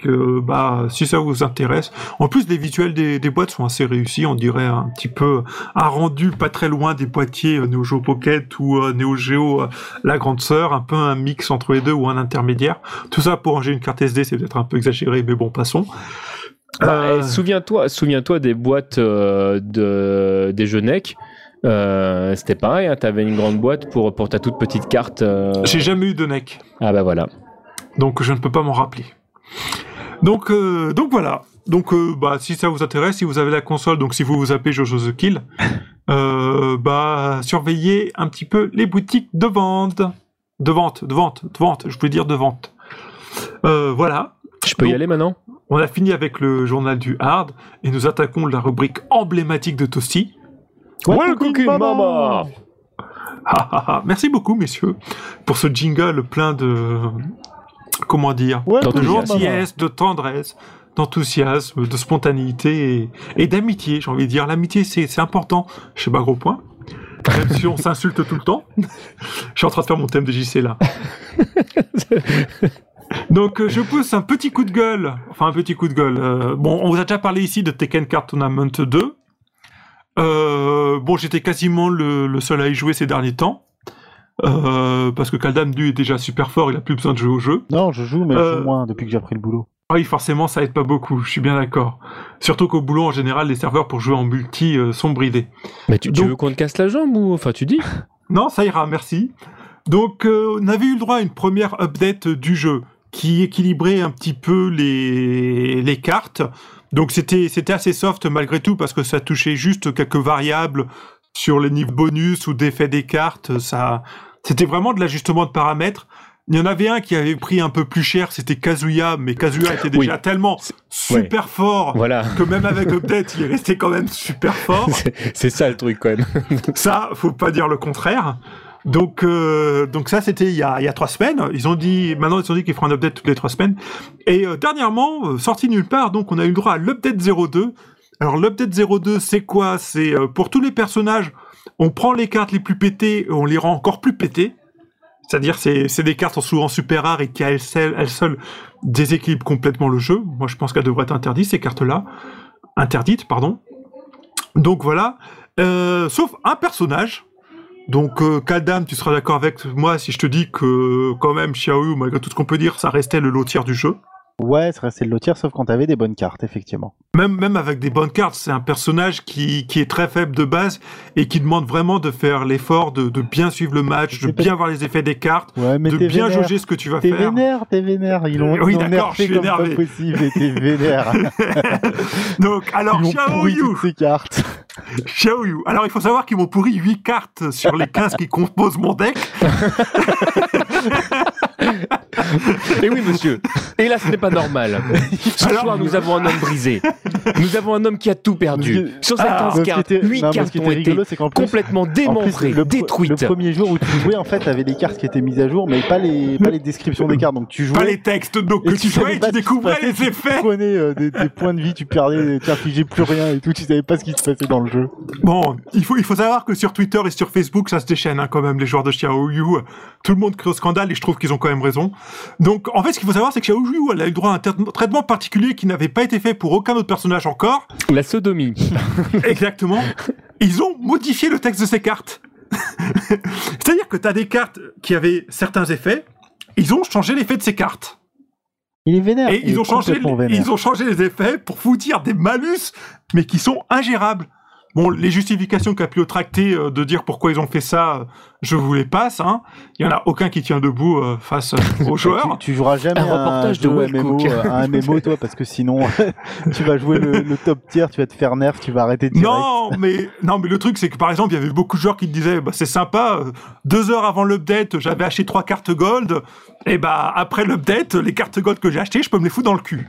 si ça vous intéresse. En plus, les visuels des boîtes sont assez réussis, on dirait un petit peu un rendu pas très loin des boîtiers Neo Geo Pocket ou Neo Geo la grande sœur, un peu un mix entre les deux ou un intermédiaire. Tout ça pour ranger une carte SD, c'est peut-être un peu exagéré, mais bon, passons. Souviens-toi des boîtes des jeux NEC. C'était pareil, hein, t'avais une grande boîte pour ta toute petite carte. J'ai jamais eu de NEC. Ah bah voilà. Donc je ne peux pas m'en rappeler. Donc voilà. Donc si ça vous intéresse, si vous avez la console, donc si vous appelez Jojo the Kill, surveillez un petit peu les boutiques de vente. Je voulais dire de vente. Voilà. Je peux y aller maintenant ? On a fini avec le journal du hard et nous attaquons la rubrique emblématique de Toasty. Well Cooking Mama. Merci beaucoup, messieurs, pour ce jingle plein de... Comment dire ? De gentillesse, de tendresse, d'enthousiasme, de spontanéité et d'amitié, j'ai envie de dire. L'amitié, c'est important chez Bas Gros Point. Même si on s'insulte tout le temps. Je suis en train de faire mon thème de JC, là. Donc, je pousse un petit coup de gueule. Enfin, un petit coup de gueule. On vous a déjà parlé ici de Tekken Card Tournament 2. J'étais quasiment le seul à y jouer ces derniers temps. Parce que Kaldam, lui, est déjà super fort, il a plus besoin de jouer au jeu. Non, je joue, mais je joue moins depuis que j'ai appris le boulot. Oui, forcément, ça aide pas beaucoup, je suis bien d'accord. Surtout qu'au boulot, en général, les serveurs pour jouer en multi sont bridés. Mais tu veux qu'on te casse la jambe ou... Enfin, tu dis ? Non, ça ira, merci. Donc, on avait eu le droit à une première update du jeu qui équilibrait un petit peu les cartes. Donc c'était assez soft malgré tout parce que ça touchait juste quelques variables sur les niveaux bonus ou d'effet des cartes. C'était vraiment de l'ajustement de paramètres. Il y en avait un qui avait pris un peu plus cher, c'était Kazuya, mais Kazuya était déjà tellement super fort que même avec l'update, il est resté quand même super fort. C'est ça le truc quand même. Ça, faut pas dire le contraire. Donc ça c'était il y a 3 semaines. Maintenant ils ont dit qu'ils feront un update toutes les 3 semaines. Et dernièrement, sorti nulle part, donc on a eu le droit à l'update 02. Alors l'update 02, c'est quoi ? C'est pour tous les personnages, on prend les cartes les plus pétées et on les rend encore plus pétées. C'est-à-dire c'est des cartes souvent super rares et qui à elles seules déséquilibrent complètement le jeu. Moi je pense qu'elles devraient être interdites ces cartes-là. Interdites, pardon. Donc voilà. Sauf un personnage. Donc, Kaldam, tu seras d'accord avec moi si je te dis que, quand même, Xiaoyu, malgré tout ce qu'on peut dire, ça restait le lotier du jeu. Ouais, c'est le lotier, sauf quand t'avais des bonnes cartes, effectivement. Même avec des bonnes cartes, c'est un personnage qui est très faible de base et qui demande vraiment de faire l'effort de bien suivre le match, de bien voir les effets des cartes, de bien jauger ce que tu vas faire. T'es vénère. Ils l'ont nerfé comme pas possible et t'es vénère. Donc, alors, Xiaoyu. Ces cartes. Xiaoyu. Alors, il faut savoir qu'ils m'ont pourri 8 cartes sur les 15 qui composent mon deck. Et oui, monsieur. Et là, ce n'est pas normal. Ce soir, nous avons un homme brisé. Nous avons un homme qui a tout perdu. Sur ces 15 cartes, 8 cartes ont été complètement démembrées, détruites. Le premier jour où tu jouais, en fait, t'avais des cartes qui étaient mises à jour, mais pas les descriptions des cartes. Donc tu jouais. Pas les textes. Donc que tu jouais et tu découvrais les effets. Tu prenais des points de vie, tu perdais, tu infligeais plus rien et tout. Tu savais pas ce qui se passait dans le jeu. Bon, il faut savoir que sur Twitter et sur Facebook, ça se déchaîne hein, quand même, les joueurs de Xiaoyu. Tout le monde crée au scandale et je trouve qu'ils ont quand même raison. Donc, en fait, ce qu'il faut savoir, c'est que Xiaoyu, elle a eu droit à un traitement particulier qui n'avait pas été fait pour aucun autre personnage encore. La sodomie. Exactement. Ils ont modifié le texte de ces cartes. C'est-à-dire que t'as des cartes qui avaient certains effets, ils ont changé l'effet de ces cartes. Il est vénère. Et ils ont changé les effets pour foutre des malus, mais qui sont ingérables. Bon, les justifications capillotractées de dire pourquoi ils ont fait ça, je vous les passe. Hein. Il n'y en a aucun qui tient debout face aux joueurs. Tu joueras jamais un MMO, toi, parce que sinon, tu vas jouer le top tier, tu vas te faire nerf, tu vas arrêter de direct. Non, mais le truc, c'est que par exemple, il y avait beaucoup de joueurs qui te disaient, bah, c'est sympa, 2 heures avant l'update, j'avais acheté 3 cartes gold, et bah, après l'update, les cartes gold que j'ai achetées, je peux me les foutre dans le cul.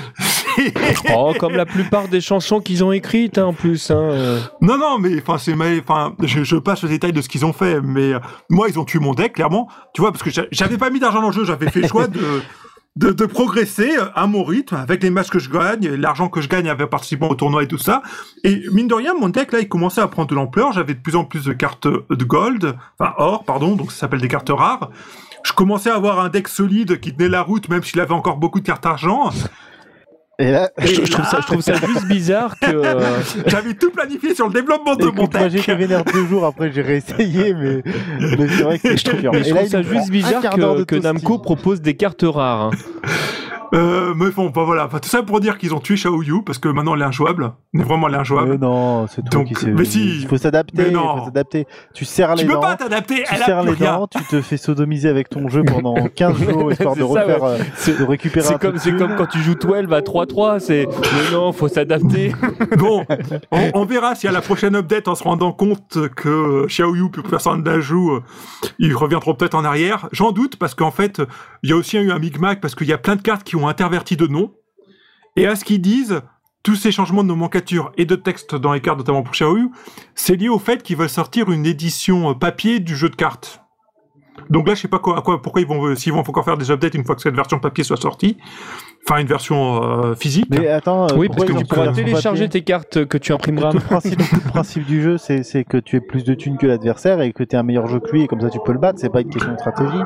Comme la plupart des chansons qu'ils ont écrites, hein, en plus. Hein. Non, mais je passe le détail de ce qu'ils ont fait, mais moi, ils ont tué mon deck, clairement. Tu vois, parce que j'avais pas mis d'argent dans le jeu, j'avais fait le choix de progresser à mon rythme, avec les matchs que je gagne, l'argent que je gagne avec participant au tournoi et tout ça. Et mine de rien, mon deck, là, il commençait à prendre de l'ampleur. J'avais de plus en plus de cartes de gold, or, pardon, donc ça s'appelle des cartes rares. Je commençais à avoir un deck solide qui tenait la route, même s'il avait encore beaucoup de cartes argent. Et là, je trouve ça juste bizarre que... J'avais tout planifié sur le développement de mon deck. Moi, j'ai été vénère 2 jours, après j'ai réessayé, mais c'est vrai que c'est chiant. Je trouve ça juste bizarre que Namco propose des cartes rares. Hein. Mais bon, voilà. Tout ça pour dire qu'ils ont tué Xiaoyu, parce que maintenant elle est injouable. Elle est vraiment injouable. Non, c'est tout. Mais si. Il faut s'adapter. Tu serres les dents. Tu peux pas t'adapter. Tu serres les dents, tu te fais sodomiser avec ton jeu pendant 15 jours, histoire de refaire, de récupérer un peu. C'est comme quand tu joues 12 à 3-3. Mais non, faut s'adapter. Bon, on verra si à la prochaine update, en se rendant compte que Xiaoyu peut faire ça d'ajout, ils reviendront peut-être en arrière. J'en doute, parce qu'en fait, il y a aussi eu un micmac, parce qu'il y a plein de cartes qui ont interverti de nom, et à ce qu'ils disent, tous ces changements de nomenclature et de texte dans les cartes, notamment pour Xiaoyu, c'est lié au fait qu'ils veulent sortir une édition papier du jeu de cartes. Donc là, je sais pas pourquoi s'ils vont encore faire des updates une fois que cette version papier soit sortie, enfin une version physique. Mais attends, oui, parce que tu pourras télécharger tes cartes que tu imprimeras. Tout le principe du jeu, c'est que tu aies plus de thunes que l'adversaire et que tu aies un meilleur jeu que lui, et comme ça tu peux le battre. C'est pas une question de stratégie.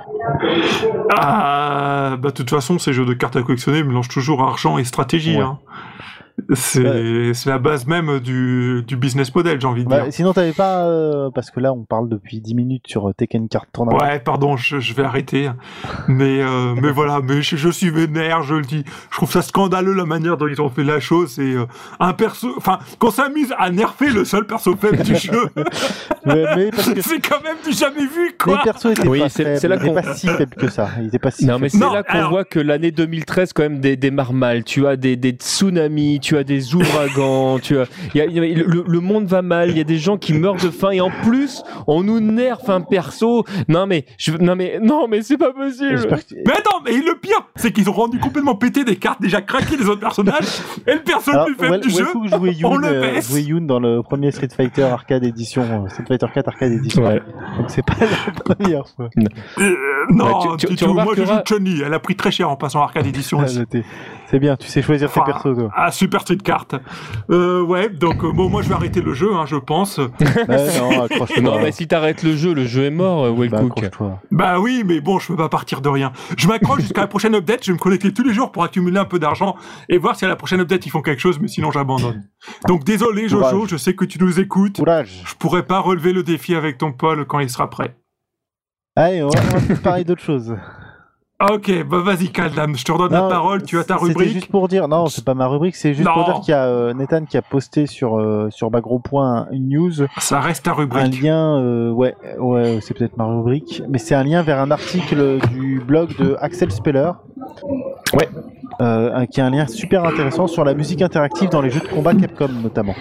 De toute façon, ces jeux de cartes à collectionner mélangent toujours argent et stratégie. Ouais. Hein. C'est la base même du business model, j'ai envie de dire. Sinon, t'avais pas... parce que là, on parle depuis 10 minutes sur Tekken Card Tournament. Ouais, pardon, je vais arrêter. Mais voilà, mais je suis vénère, je le dis. Je trouve ça scandaleux la manière dont ils ont fait la chose. C'est un perso... Enfin, qu'on s'amuse à nerfer le seul perso faible du jeu. mais parce que... C'est quand même du jamais vu, quoi. Les persos étaient pas faibles. Il n'était pas si faible que ça. Il était pas si non, mais c'est là qu'on voit que l'année 2013, quand même, démarre mal. Tu as des tsunamis, tu as des ouragans, le monde va mal, il y a des gens qui meurent de faim, et en plus, on nous nerfe un perso. Non, mais c'est pas possible. Mais attends, mais le pire, c'est qu'ils ont rendu complètement pété des cartes déjà craquées des autres personnages, et le perso le plus faible du jeu, on le baisse. Jouer Yoon dans le premier Street Fighter Arcade Edition, Street Fighter 4 Arcade Edition. Ouais. Donc c'est pas la première fois. Non, moi je joue Chun-Li, elle a pris très cher en passant Arcade Edition aussi. C'est bien, tu sais choisir tes persos, toi. Ah, Super Street Card. Ouais, donc moi je vais arrêter le jeu, hein, je pense. Non, accroche-toi. Non, mais si t'arrêtes le jeu est mort, Wellcook. Bah oui, mais bon, je peux pas partir de rien. Je m'accroche jusqu'à la prochaine update, je vais me connecter tous les jours pour accumuler un peu d'argent et voir si à la prochaine update ils font quelque chose, mais sinon j'abonne. Donc désolé Jojo, je sais que tu nous écoutes. Courage. Je pourrais pas relever le défi avec ton Paul quand il sera prêt. Allez, on va parler d'autre chose. Ok, bah vas-y, Kaldam, je te redonne la parole, tu as ta rubrique. C'était juste pour dire, non, c'est pas ma rubrique, c'est juste pour dire qu'il y a Nathan qui a posté sur Gros Point une news. Ça reste ta rubrique. Un lien, ouais, c'est peut-être ma rubrique, mais c'est un lien vers un article du blog de Axel Speller. Ouais. Qui est un lien super intéressant sur la musique interactive dans les jeux de combat Capcom notamment.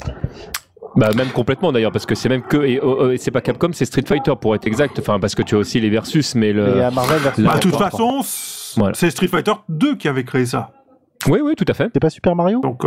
Bah même complètement d'ailleurs, parce que c'est même que et c'est pas Capcom, c'est Street Fighter pour être exact, enfin parce que tu as aussi les versus, mais le. Et à Marvel versus. De toute façon, c'est Street Fighter 2 qui avait créé ça. Oui, tout à fait. C'est pas Super Mario ? Donc.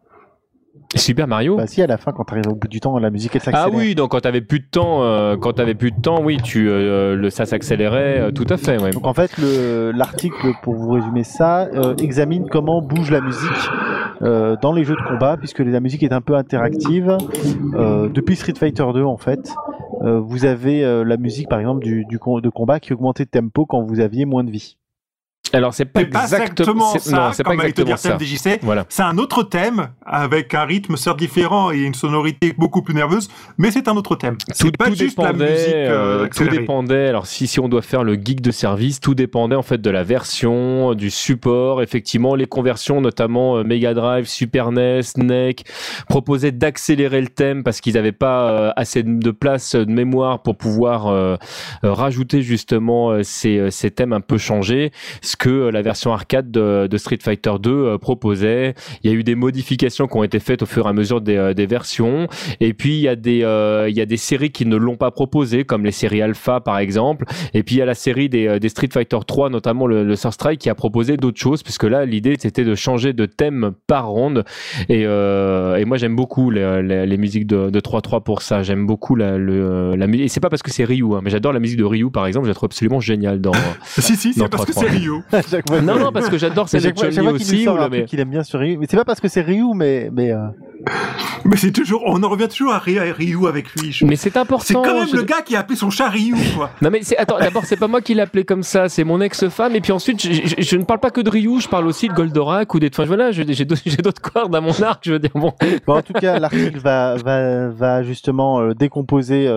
Super Mario. Bah si, à la fin, quand t'arrives au bout du temps, la musique elle s'accélère. Ah oui, donc quand t'avais plus de temps, oui, ça s'accélérait, tout à fait. Ouais. Donc en fait, l'article, pour vous résumer ça, examine comment bouge la musique dans les jeux de combat, puisque la musique est un peu interactive. Depuis Street Fighter 2, en fait, vous avez la musique, par exemple, de combat qui augmentait de tempo quand vous aviez moins de vie. Alors c'est pas exactement ça, non, c'est pas exactement ça. DJC. Voilà. C'est un autre thème avec un rythme certes différent et une sonorité beaucoup plus nerveuse, mais c'est un autre thème. C'est pas juste la musique. Tout dépendait. Alors si on doit faire le geek de service, tout dépendait en fait de la version, du support. Effectivement, les conversions, notamment Mega Drive, Super NES, NEC, proposaient d'accélérer le thème parce qu'ils n'avaient pas assez de place, de mémoire pour pouvoir rajouter justement ces thèmes un peu changés. Ce que la version arcade de Street Fighter 2 proposait. Il y a eu des modifications qui ont été faites au fur et à mesure des versions. Et puis il y a des séries qui ne l'ont pas proposé, comme les séries Alpha par exemple. Et puis il y a la série des Street Fighter 3, notamment le Third Strike, qui a proposé d'autres choses, puisque là l'idée c'était de changer de thème par ronde. Et moi j'aime beaucoup les musiques de 3-3 pour ça. J'aime beaucoup la musique. Et c'est pas parce que c'est Ryu, hein, mais j'adore la musique de Ryu par exemple. Je la trouve absolument géniale dans. Si, c'est parce que c'est Ryu. Non, parce que j'adore cette Chun-Li aussi. Qu'il aime bien sur Ryu. Mais c'est pas parce que c'est Ryu, mais c'est toujours, on en revient toujours à Ryu avec lui. Mais c'est important. C'est quand même le gars qui a appelé son chat Ryu, quoi. Non, mais attends, d'abord, c'est pas moi qui l'ai appelé comme ça, c'est mon ex-femme. Et puis ensuite, je ne parle pas que de Ryu, je parle aussi de Goldorak ou enfin, voilà, j'ai d'autres cordes à mon arc, je veux dire. Bon, en tout cas, l'article va justement décomposer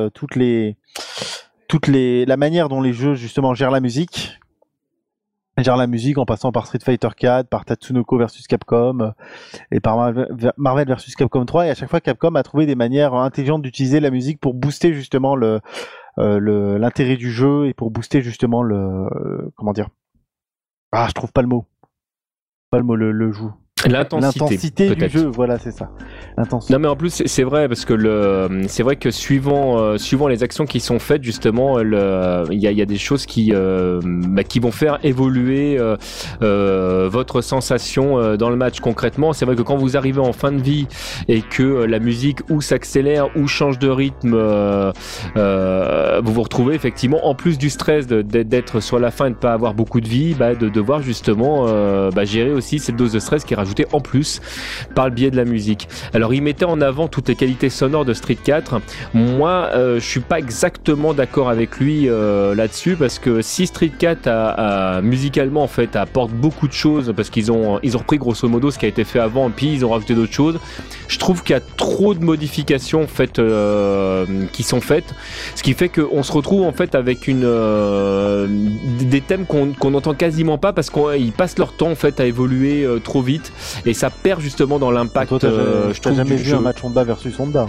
la manière dont les jeux justement gèrent la musique en passant par Street Fighter 4, par Tatsunoko versus Capcom et par Marvel versus Capcom 3, et à chaque fois Capcom a trouvé des manières intelligentes d'utiliser la musique pour booster justement l'intérêt du jeu et pour booster justement comment dire, je trouve pas le mot le jeu. L'intensité du jeu, voilà, c'est ça. Non, mais en plus c'est vrai, parce que c'est vrai que suivant les actions qui sont faites, justement, il y a des choses qui vont faire évoluer votre sensation dans le match. Concrètement, c'est vrai que quand vous arrivez en fin de vie et que la musique ou s'accélère ou change de rythme, vous vous retrouvez effectivement, en plus du stress d'être sur la fin et de pas avoir beaucoup de vie, de devoir justement gérer aussi cette dose de stress qui est rajoutée en plus par le biais de la musique. Alors il mettait en avant toutes les qualités sonores de Street 4. Moi je suis pas exactement d'accord avec lui là-dessus, parce que si Street 4 musicalement en fait apporte beaucoup de choses, parce qu'ils ont repris grosso modo ce qui a été fait avant et puis ils ont rajouté d'autres choses, je trouve qu'il y a trop de modifications en fait qui sont faites, ce qui fait qu'on se retrouve en fait avec des thèmes qu'on n'entend quasiment pas, parce qu'ils passent leur temps en fait à évoluer trop vite, et ça perd justement dans l'impact. Toi, je trouve jamais vu un match Honda versus Honda.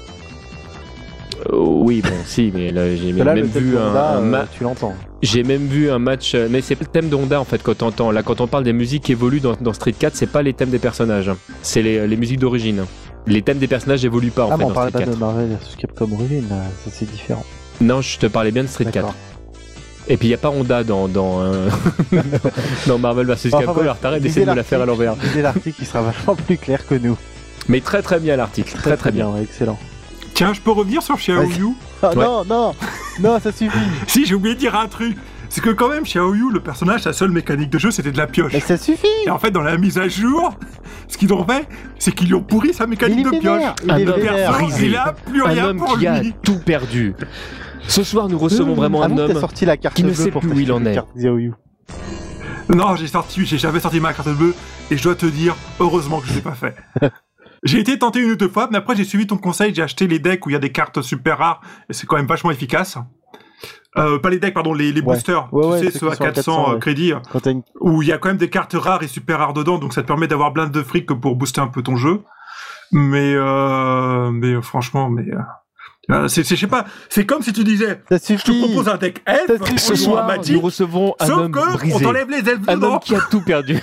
Oui, bon, si, mais là j'ai même vu tu l'entends. J'ai même vu un match, mais c'est pas le thème de Honda en fait quand t'entends. Là, quand on parle des musiques qui évoluent dans Street 4, c'est pas les thèmes des personnages, c'est les musiques d'origine. Les thèmes des personnages évoluent pas en fait dans Street 4. On parlait pas de Marvel versus Capcom Origin, ça c'est différent. Non, je te parlais bien de Street 4. Et puis il n'y a pas Honda dans Marvel vs Capcom, alors t'arrêtes d'essayer de me la faire à l'envers. C'est l'article qui sera vachement plus clair que nous. Mais très très bien l'article, très bien. Ouais, excellent. Tiens, je peux revenir sur Xiaoyu? Non, ça suffit. Si, j'ai oublié de dire un truc. C'est que quand même, Xiaoyu, le personnage, sa seule mécanique de jeu, c'était de la pioche. Mais ça suffit. Et en fait, dans la mise à jour, ce qu'ils ont fait, c'est qu'ils lui ont pourri sa mécanique de pioche. Il a plus rien pour lui. Un homme qui a tout perdu. Ce soir, nous recevons vraiment un homme qui ne sait plus où il en est. Non, j'ai jamais sorti ma carte bleue, et je dois te dire, heureusement que je l'ai pas fait. J'ai été tenté une ou deux fois, mais après j'ai suivi ton conseil, j'ai acheté les decks où il y a des cartes super rares, et c'est quand même vachement efficace. Pas les decks, pardon, les boosters. Ouais, tu sais, ceux à 400 crédits. Où il y a quand même des cartes rares et super rares dedans, donc ça te permet d'avoir plein de fric pour booster un peu ton jeu. Mais franchement, je sais pas, c'est comme si tu disais, ça je te propose un deck elfe, ce soir, nous recevons un homme brisé. On t'enlève les elfes un dedans. homme qui a tout perdu.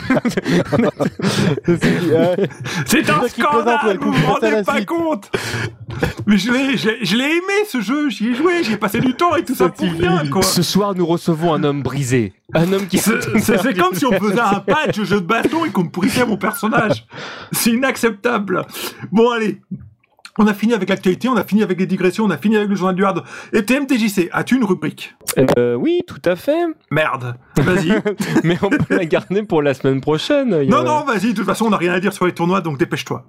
C'est un scandale, vous vous rendez pas compte. Mais je l'ai aimé ce jeu, j'y ai joué, j'y ai passé du temps et tout ça pour rien, quoi. Ce soir, nous recevons un homme brisé. Un homme qui... C'est comme si on faisait un patch de jeu de baston et qu'on me pourrissait mon personnage. C'est inacceptable. Bon, allez. On a fini avec l'actualité, on a fini avec les digressions, on a fini avec le journal du hard. Et TMTJC, as-tu une rubrique ? Oui, tout à fait. Merde, vas-y. Mais on peut la garder pour la semaine prochaine. Non, vas-y, de toute façon, on n'a rien à dire sur les tournois, donc dépêche-toi.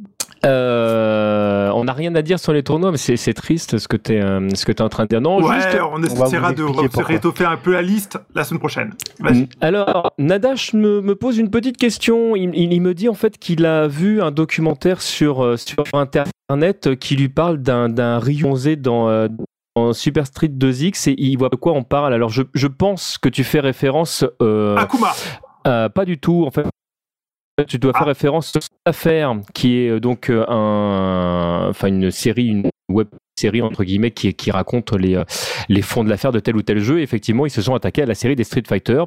On n'a rien à dire sur les tournois, mais c'est triste ce que t'es en train de dire. Non, ouais, juste... on essaiera de réétoffer un peu la liste la semaine prochaine. Vas-y. Alors, Nadash me pose une petite question. Il me dit en fait qu'il a vu un documentaire sur Internet qui lui parle d'un Ryonzé dans Super Street 2X et il voit de quoi on parle. Alors, je pense que tu fais référence... Akuma. Pas du tout, en fait. Tu dois faire référence à cette affaire qui est donc une série, une web série entre guillemets qui raconte les fonds de l'affaire de tel ou tel jeu. Et effectivement, ils se sont attaqués à la série des Street Fighter.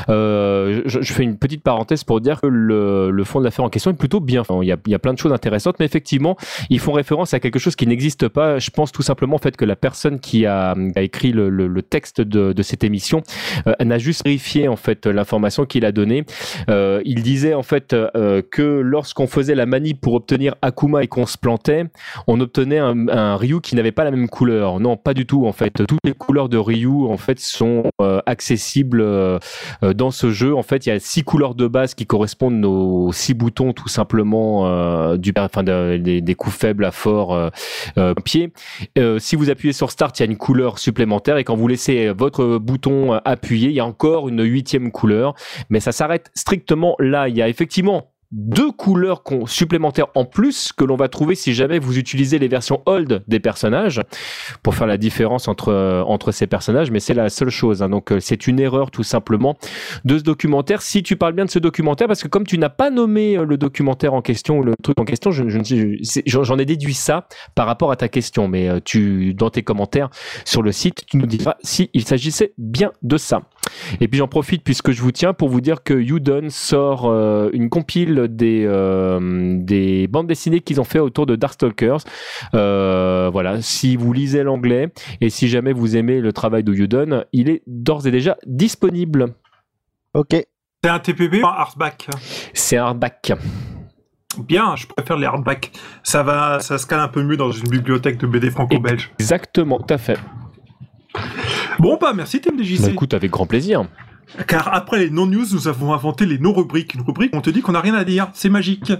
Je fais une petite parenthèse pour dire que le fond de l'affaire en question est plutôt bien. Enfin, il y a plein de choses intéressantes, mais effectivement, ils font référence à quelque chose qui n'existe pas. Je pense tout simplement en fait que la personne qui a écrit le texte de cette émission n'a juste vérifié en fait l'information qu'il a donnée. Il disait en fait que lorsqu'on faisait la manip pour obtenir Akuma et qu'on se plantait, on obtenait un Ryu qui n'avait pas la même couleur. Non, pas du tout en fait. Toutes les couleurs de Ryu en fait sont accessibles dans ce jeu. En fait, il y a 6 couleurs de base qui correspondent aux 6 boutons tout simplement des coups faibles à fort pied. Si vous appuyez sur Start, il y a une couleur supplémentaire et quand vous laissez votre bouton appuyé, il y a encore une 8e couleur. Mais ça s'arrête strictement là. Il y a effectivement 2 couleurs supplémentaires en plus que l'on va trouver si jamais vous utilisez les versions old des personnages pour faire la différence entre ces personnages, mais c'est la seule chose, hein. Donc c'est une erreur tout simplement de ce documentaire. Si tu parles bien de ce documentaire, parce que comme tu n'as pas nommé le documentaire en question ou le truc en question, j'en ai déduit ça par rapport à ta question, mais dans tes commentaires sur le site, tu nous diras s'il s'agissait bien de ça. Et puis j'en profite puisque je vous tiens pour vous dire que Udon sort une compile des bandes dessinées qu'ils ont fait autour de Darkstalkers. Voilà, si vous lisez l'anglais et si jamais vous aimez le travail de Udon, il est d'ores et déjà disponible. Ok. C'est un TPB ou un hardback ? C'est un hardback. Bien, je préfère les hardbacks. Ça se cale un peu mieux dans une bibliothèque de BD franco-belge. Exactement, tout à fait. Bon, merci TMDJC. Bah, écoute, avec grand plaisir. Car après les non-news, nous avons inventé les non-rubriques. Une rubrique, on te dit qu'on n'a rien à dire. C'est magique.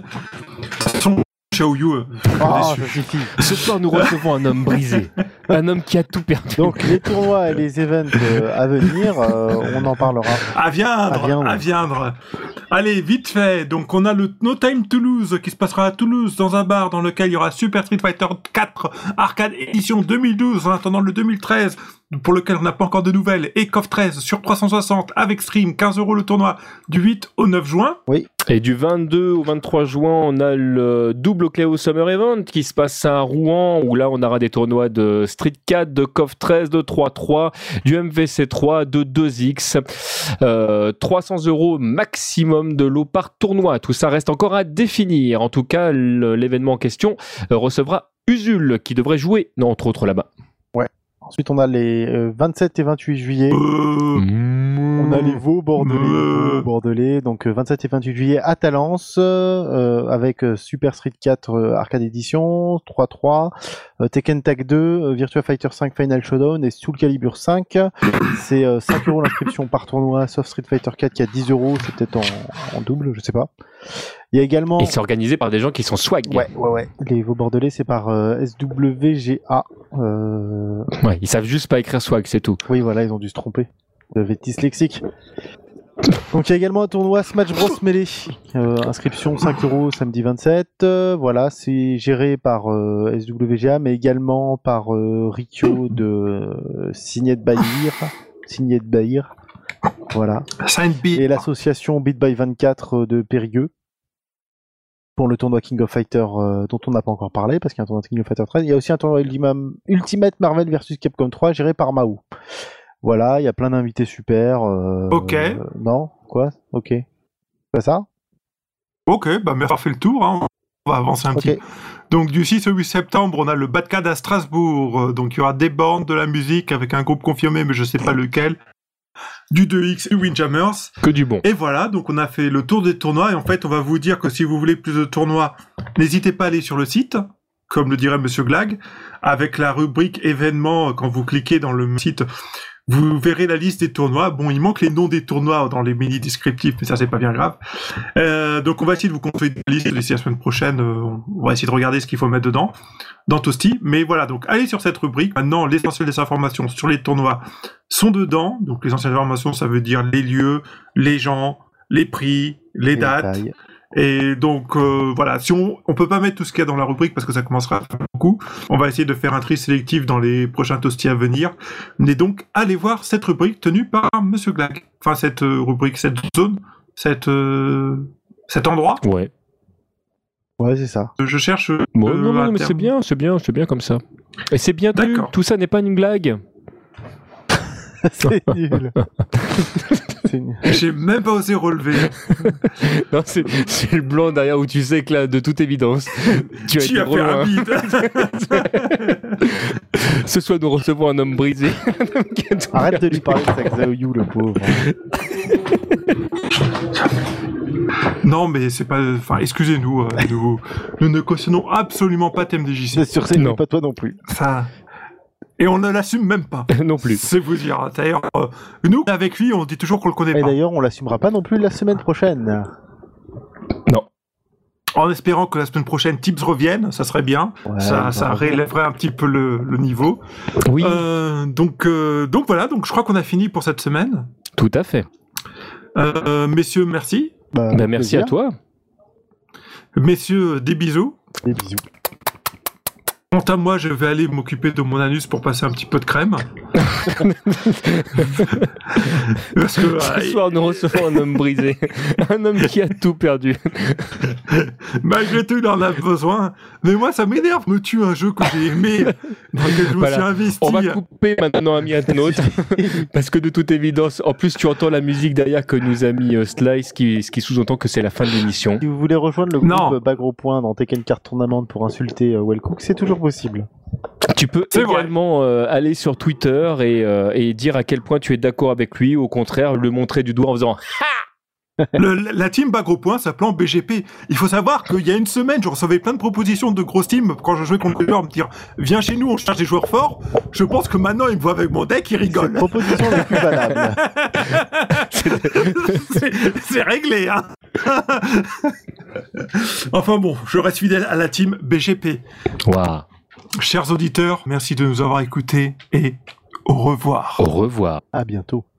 Xiaoyu. Ça suffit. Ce soir, nous recevons un homme brisé. Un homme qui a tout perdu. Donc, les tournois et les events à venir, on en parlera. À viendre. Allez, vite fait. Donc, on a le No Time to Lose qui se passera à Toulouse dans un bar dans lequel il y aura Super Street Fighter 4 Arcade Edition 2012 en attendant le 2013 pour lequel on n'a pas encore de nouvelles, et KOF 13 sur 360 avec stream, 15 € le tournoi du 8 au 9 juin. Oui. Et du 22 au 23 juin, on a le double Cléo Summer Event qui se passe à Rouen, où là on aura des tournois de Street 4, de KOF 13, de 3-3, du MVC 3, de 2X, 300 € maximum de lot par tournoi. Tout ça reste encore à définir. En tout cas, l'événement en question recevra Usul qui devrait jouer, entre autres là-bas. Ouais. Ensuite, on a les 27 et 28 juillet. On a les Vaux Bordelais. Donc 27 et 28 juillet à Talence avec Super Street 4 Arcade Edition, 3-3, Tekken Tag 2, Virtua Fighter 5 Final Showdown et Soul Calibur 5. C'est 5 € l'inscription par tournoi, sauf Street Fighter 4 qui a 10 €, c'est peut-être en double, je sais pas. Il y a également... Et c'est organisé par des gens qui sont swag. Ouais. Les Vaux Bordelais, c'est par SWGA. Ouais, ils savent juste pas écrire swag, c'est tout. Oui, voilà, ils ont dû se tromper. Ils doivent être dyslexiques. Donc il y a également un tournoi Smash Bros Melee, inscription 5€ samedi 27. Voilà, c'est géré par SWGA, mais également par Rikyo de Signet de Bahir. Voilà. Et l'association Beat by 24 de Périgueux pour le tournoi King of Fighter dont on n'a pas encore parlé parce qu'il y a un tournoi King of Fighter 13. Il y a aussi un tournoi Ultimate Marvel vs Capcom 3 géré par Mahou. Voilà, il y a plein d'invités super. Ok. Non, quoi? Ok. Pas ça? Ok, bah merci, on fait le tour. Hein. On va avancer un petit. Donc du 6 au 8 septembre, on a le Badcad à Strasbourg. Donc il y aura des bandes, de la musique avec un groupe confirmé, mais je sais pas lequel. Du 2X et Windjammers. Que du bon. Et voilà, donc on a fait le tour des tournois. Et en fait, on va vous dire que si vous voulez plus de tournois, n'hésitez pas à aller sur le site, comme le dirait Monsieur Glag, avec la rubrique événements. Quand vous cliquez dans le site, vous verrez la liste des tournois. Bon, il manque les noms des tournois dans les mini descriptifs, mais ça c'est pas bien grave. Donc on va essayer de vous construire une liste d'ici la semaine prochaine. On va essayer de regarder ce qu'il faut mettre dedans dans Toasty. Mais voilà, donc allez sur cette rubrique. Maintenant, l'essentiel des informations sur les tournois sont dedans. Donc l'essentiel des informations, ça veut dire les lieux, les gens, les prix, les dates. Détails. Et donc voilà, si on peut pas mettre tout ce qu'il y a dans la rubrique parce que ça commencera à faire beaucoup, on va essayer de faire un tri sélectif dans les prochains Toasty à venir. Mais donc allez voir cette rubrique tenue par Monsieur Glag. Enfin cette rubrique, cette zone, cet endroit. Ouais, c'est ça. Je cherche. Non, mais c'est bien comme ça. Et c'est bien tenu. Tout ça n'est pas une blague. C'est nul. J'ai même pas osé relever. Non, c'est le blanc derrière où tu sais que là, de toute évidence, tu as été trop loin. Ce soir, nous recevons un homme brisé. Arrête de lui parler de Saxaoyu, le pauvre. Non, mais c'est pas. Enfin, excusez-nous, nous ne cautionnons absolument pas TMDJC. C'est sûr, c'est pas toi non plus. Ça. Et on ne l'assume même pas. Non plus. C'est vous dire. D'ailleurs, nous, avec lui, on dit toujours qu'on le connaît pas. Et d'ailleurs, on l'assumera pas non plus la semaine prochaine. Non. En espérant que la semaine prochaine, Tips revienne, ça serait bien. Ouais, ça relèverait un petit peu le niveau. Oui. Donc voilà, donc je crois qu'on a fini pour cette semaine. Tout à fait. Messieurs, merci. Merci à toi. Messieurs, des bisous. Des bisous. Quant à moi, je vais aller m'occuper de mon anus pour passer un petit peu de crème. Parce que, ce soir, nous recevons un homme brisé. Un homme qui a tout perdu. Malgré tout, il en a besoin. Mais moi, ça m'énerve. Me tue un jeu que j'ai aimé, dans lequel je me suis investi. On va couper maintenant, ami Atnaute. Parce que de toute évidence, en plus, tu entends la musique derrière que nous a mis Slice, ce qui sous-entend que c'est la fin de l'émission. Si vous voulez rejoindre le groupe Bagro Point dans Tekken Card Tournament pour insulter Wellcook, c'est toujours possible. Tu peux également aller sur Twitter et dire à quel point tu es d'accord avec lui, ou au contraire, le montrer du doigt en faisant « Ha !» La team Bagro Point s'appelant BGP. Il faut savoir qu'il y a une semaine, je recevais plein de propositions de grosses teams quand je jouais contre les joueurs, me dire viens chez nous, on cherche des joueurs forts. Je pense que maintenant ils me voient avec mon deck, ils rigolent. C'est la proposition la plus valable. c'est réglé, hein. Enfin bon, je reste fidèle à la team BGP. Waouh. Chers auditeurs, merci de nous avoir écoutés et au revoir. Au revoir. À bientôt.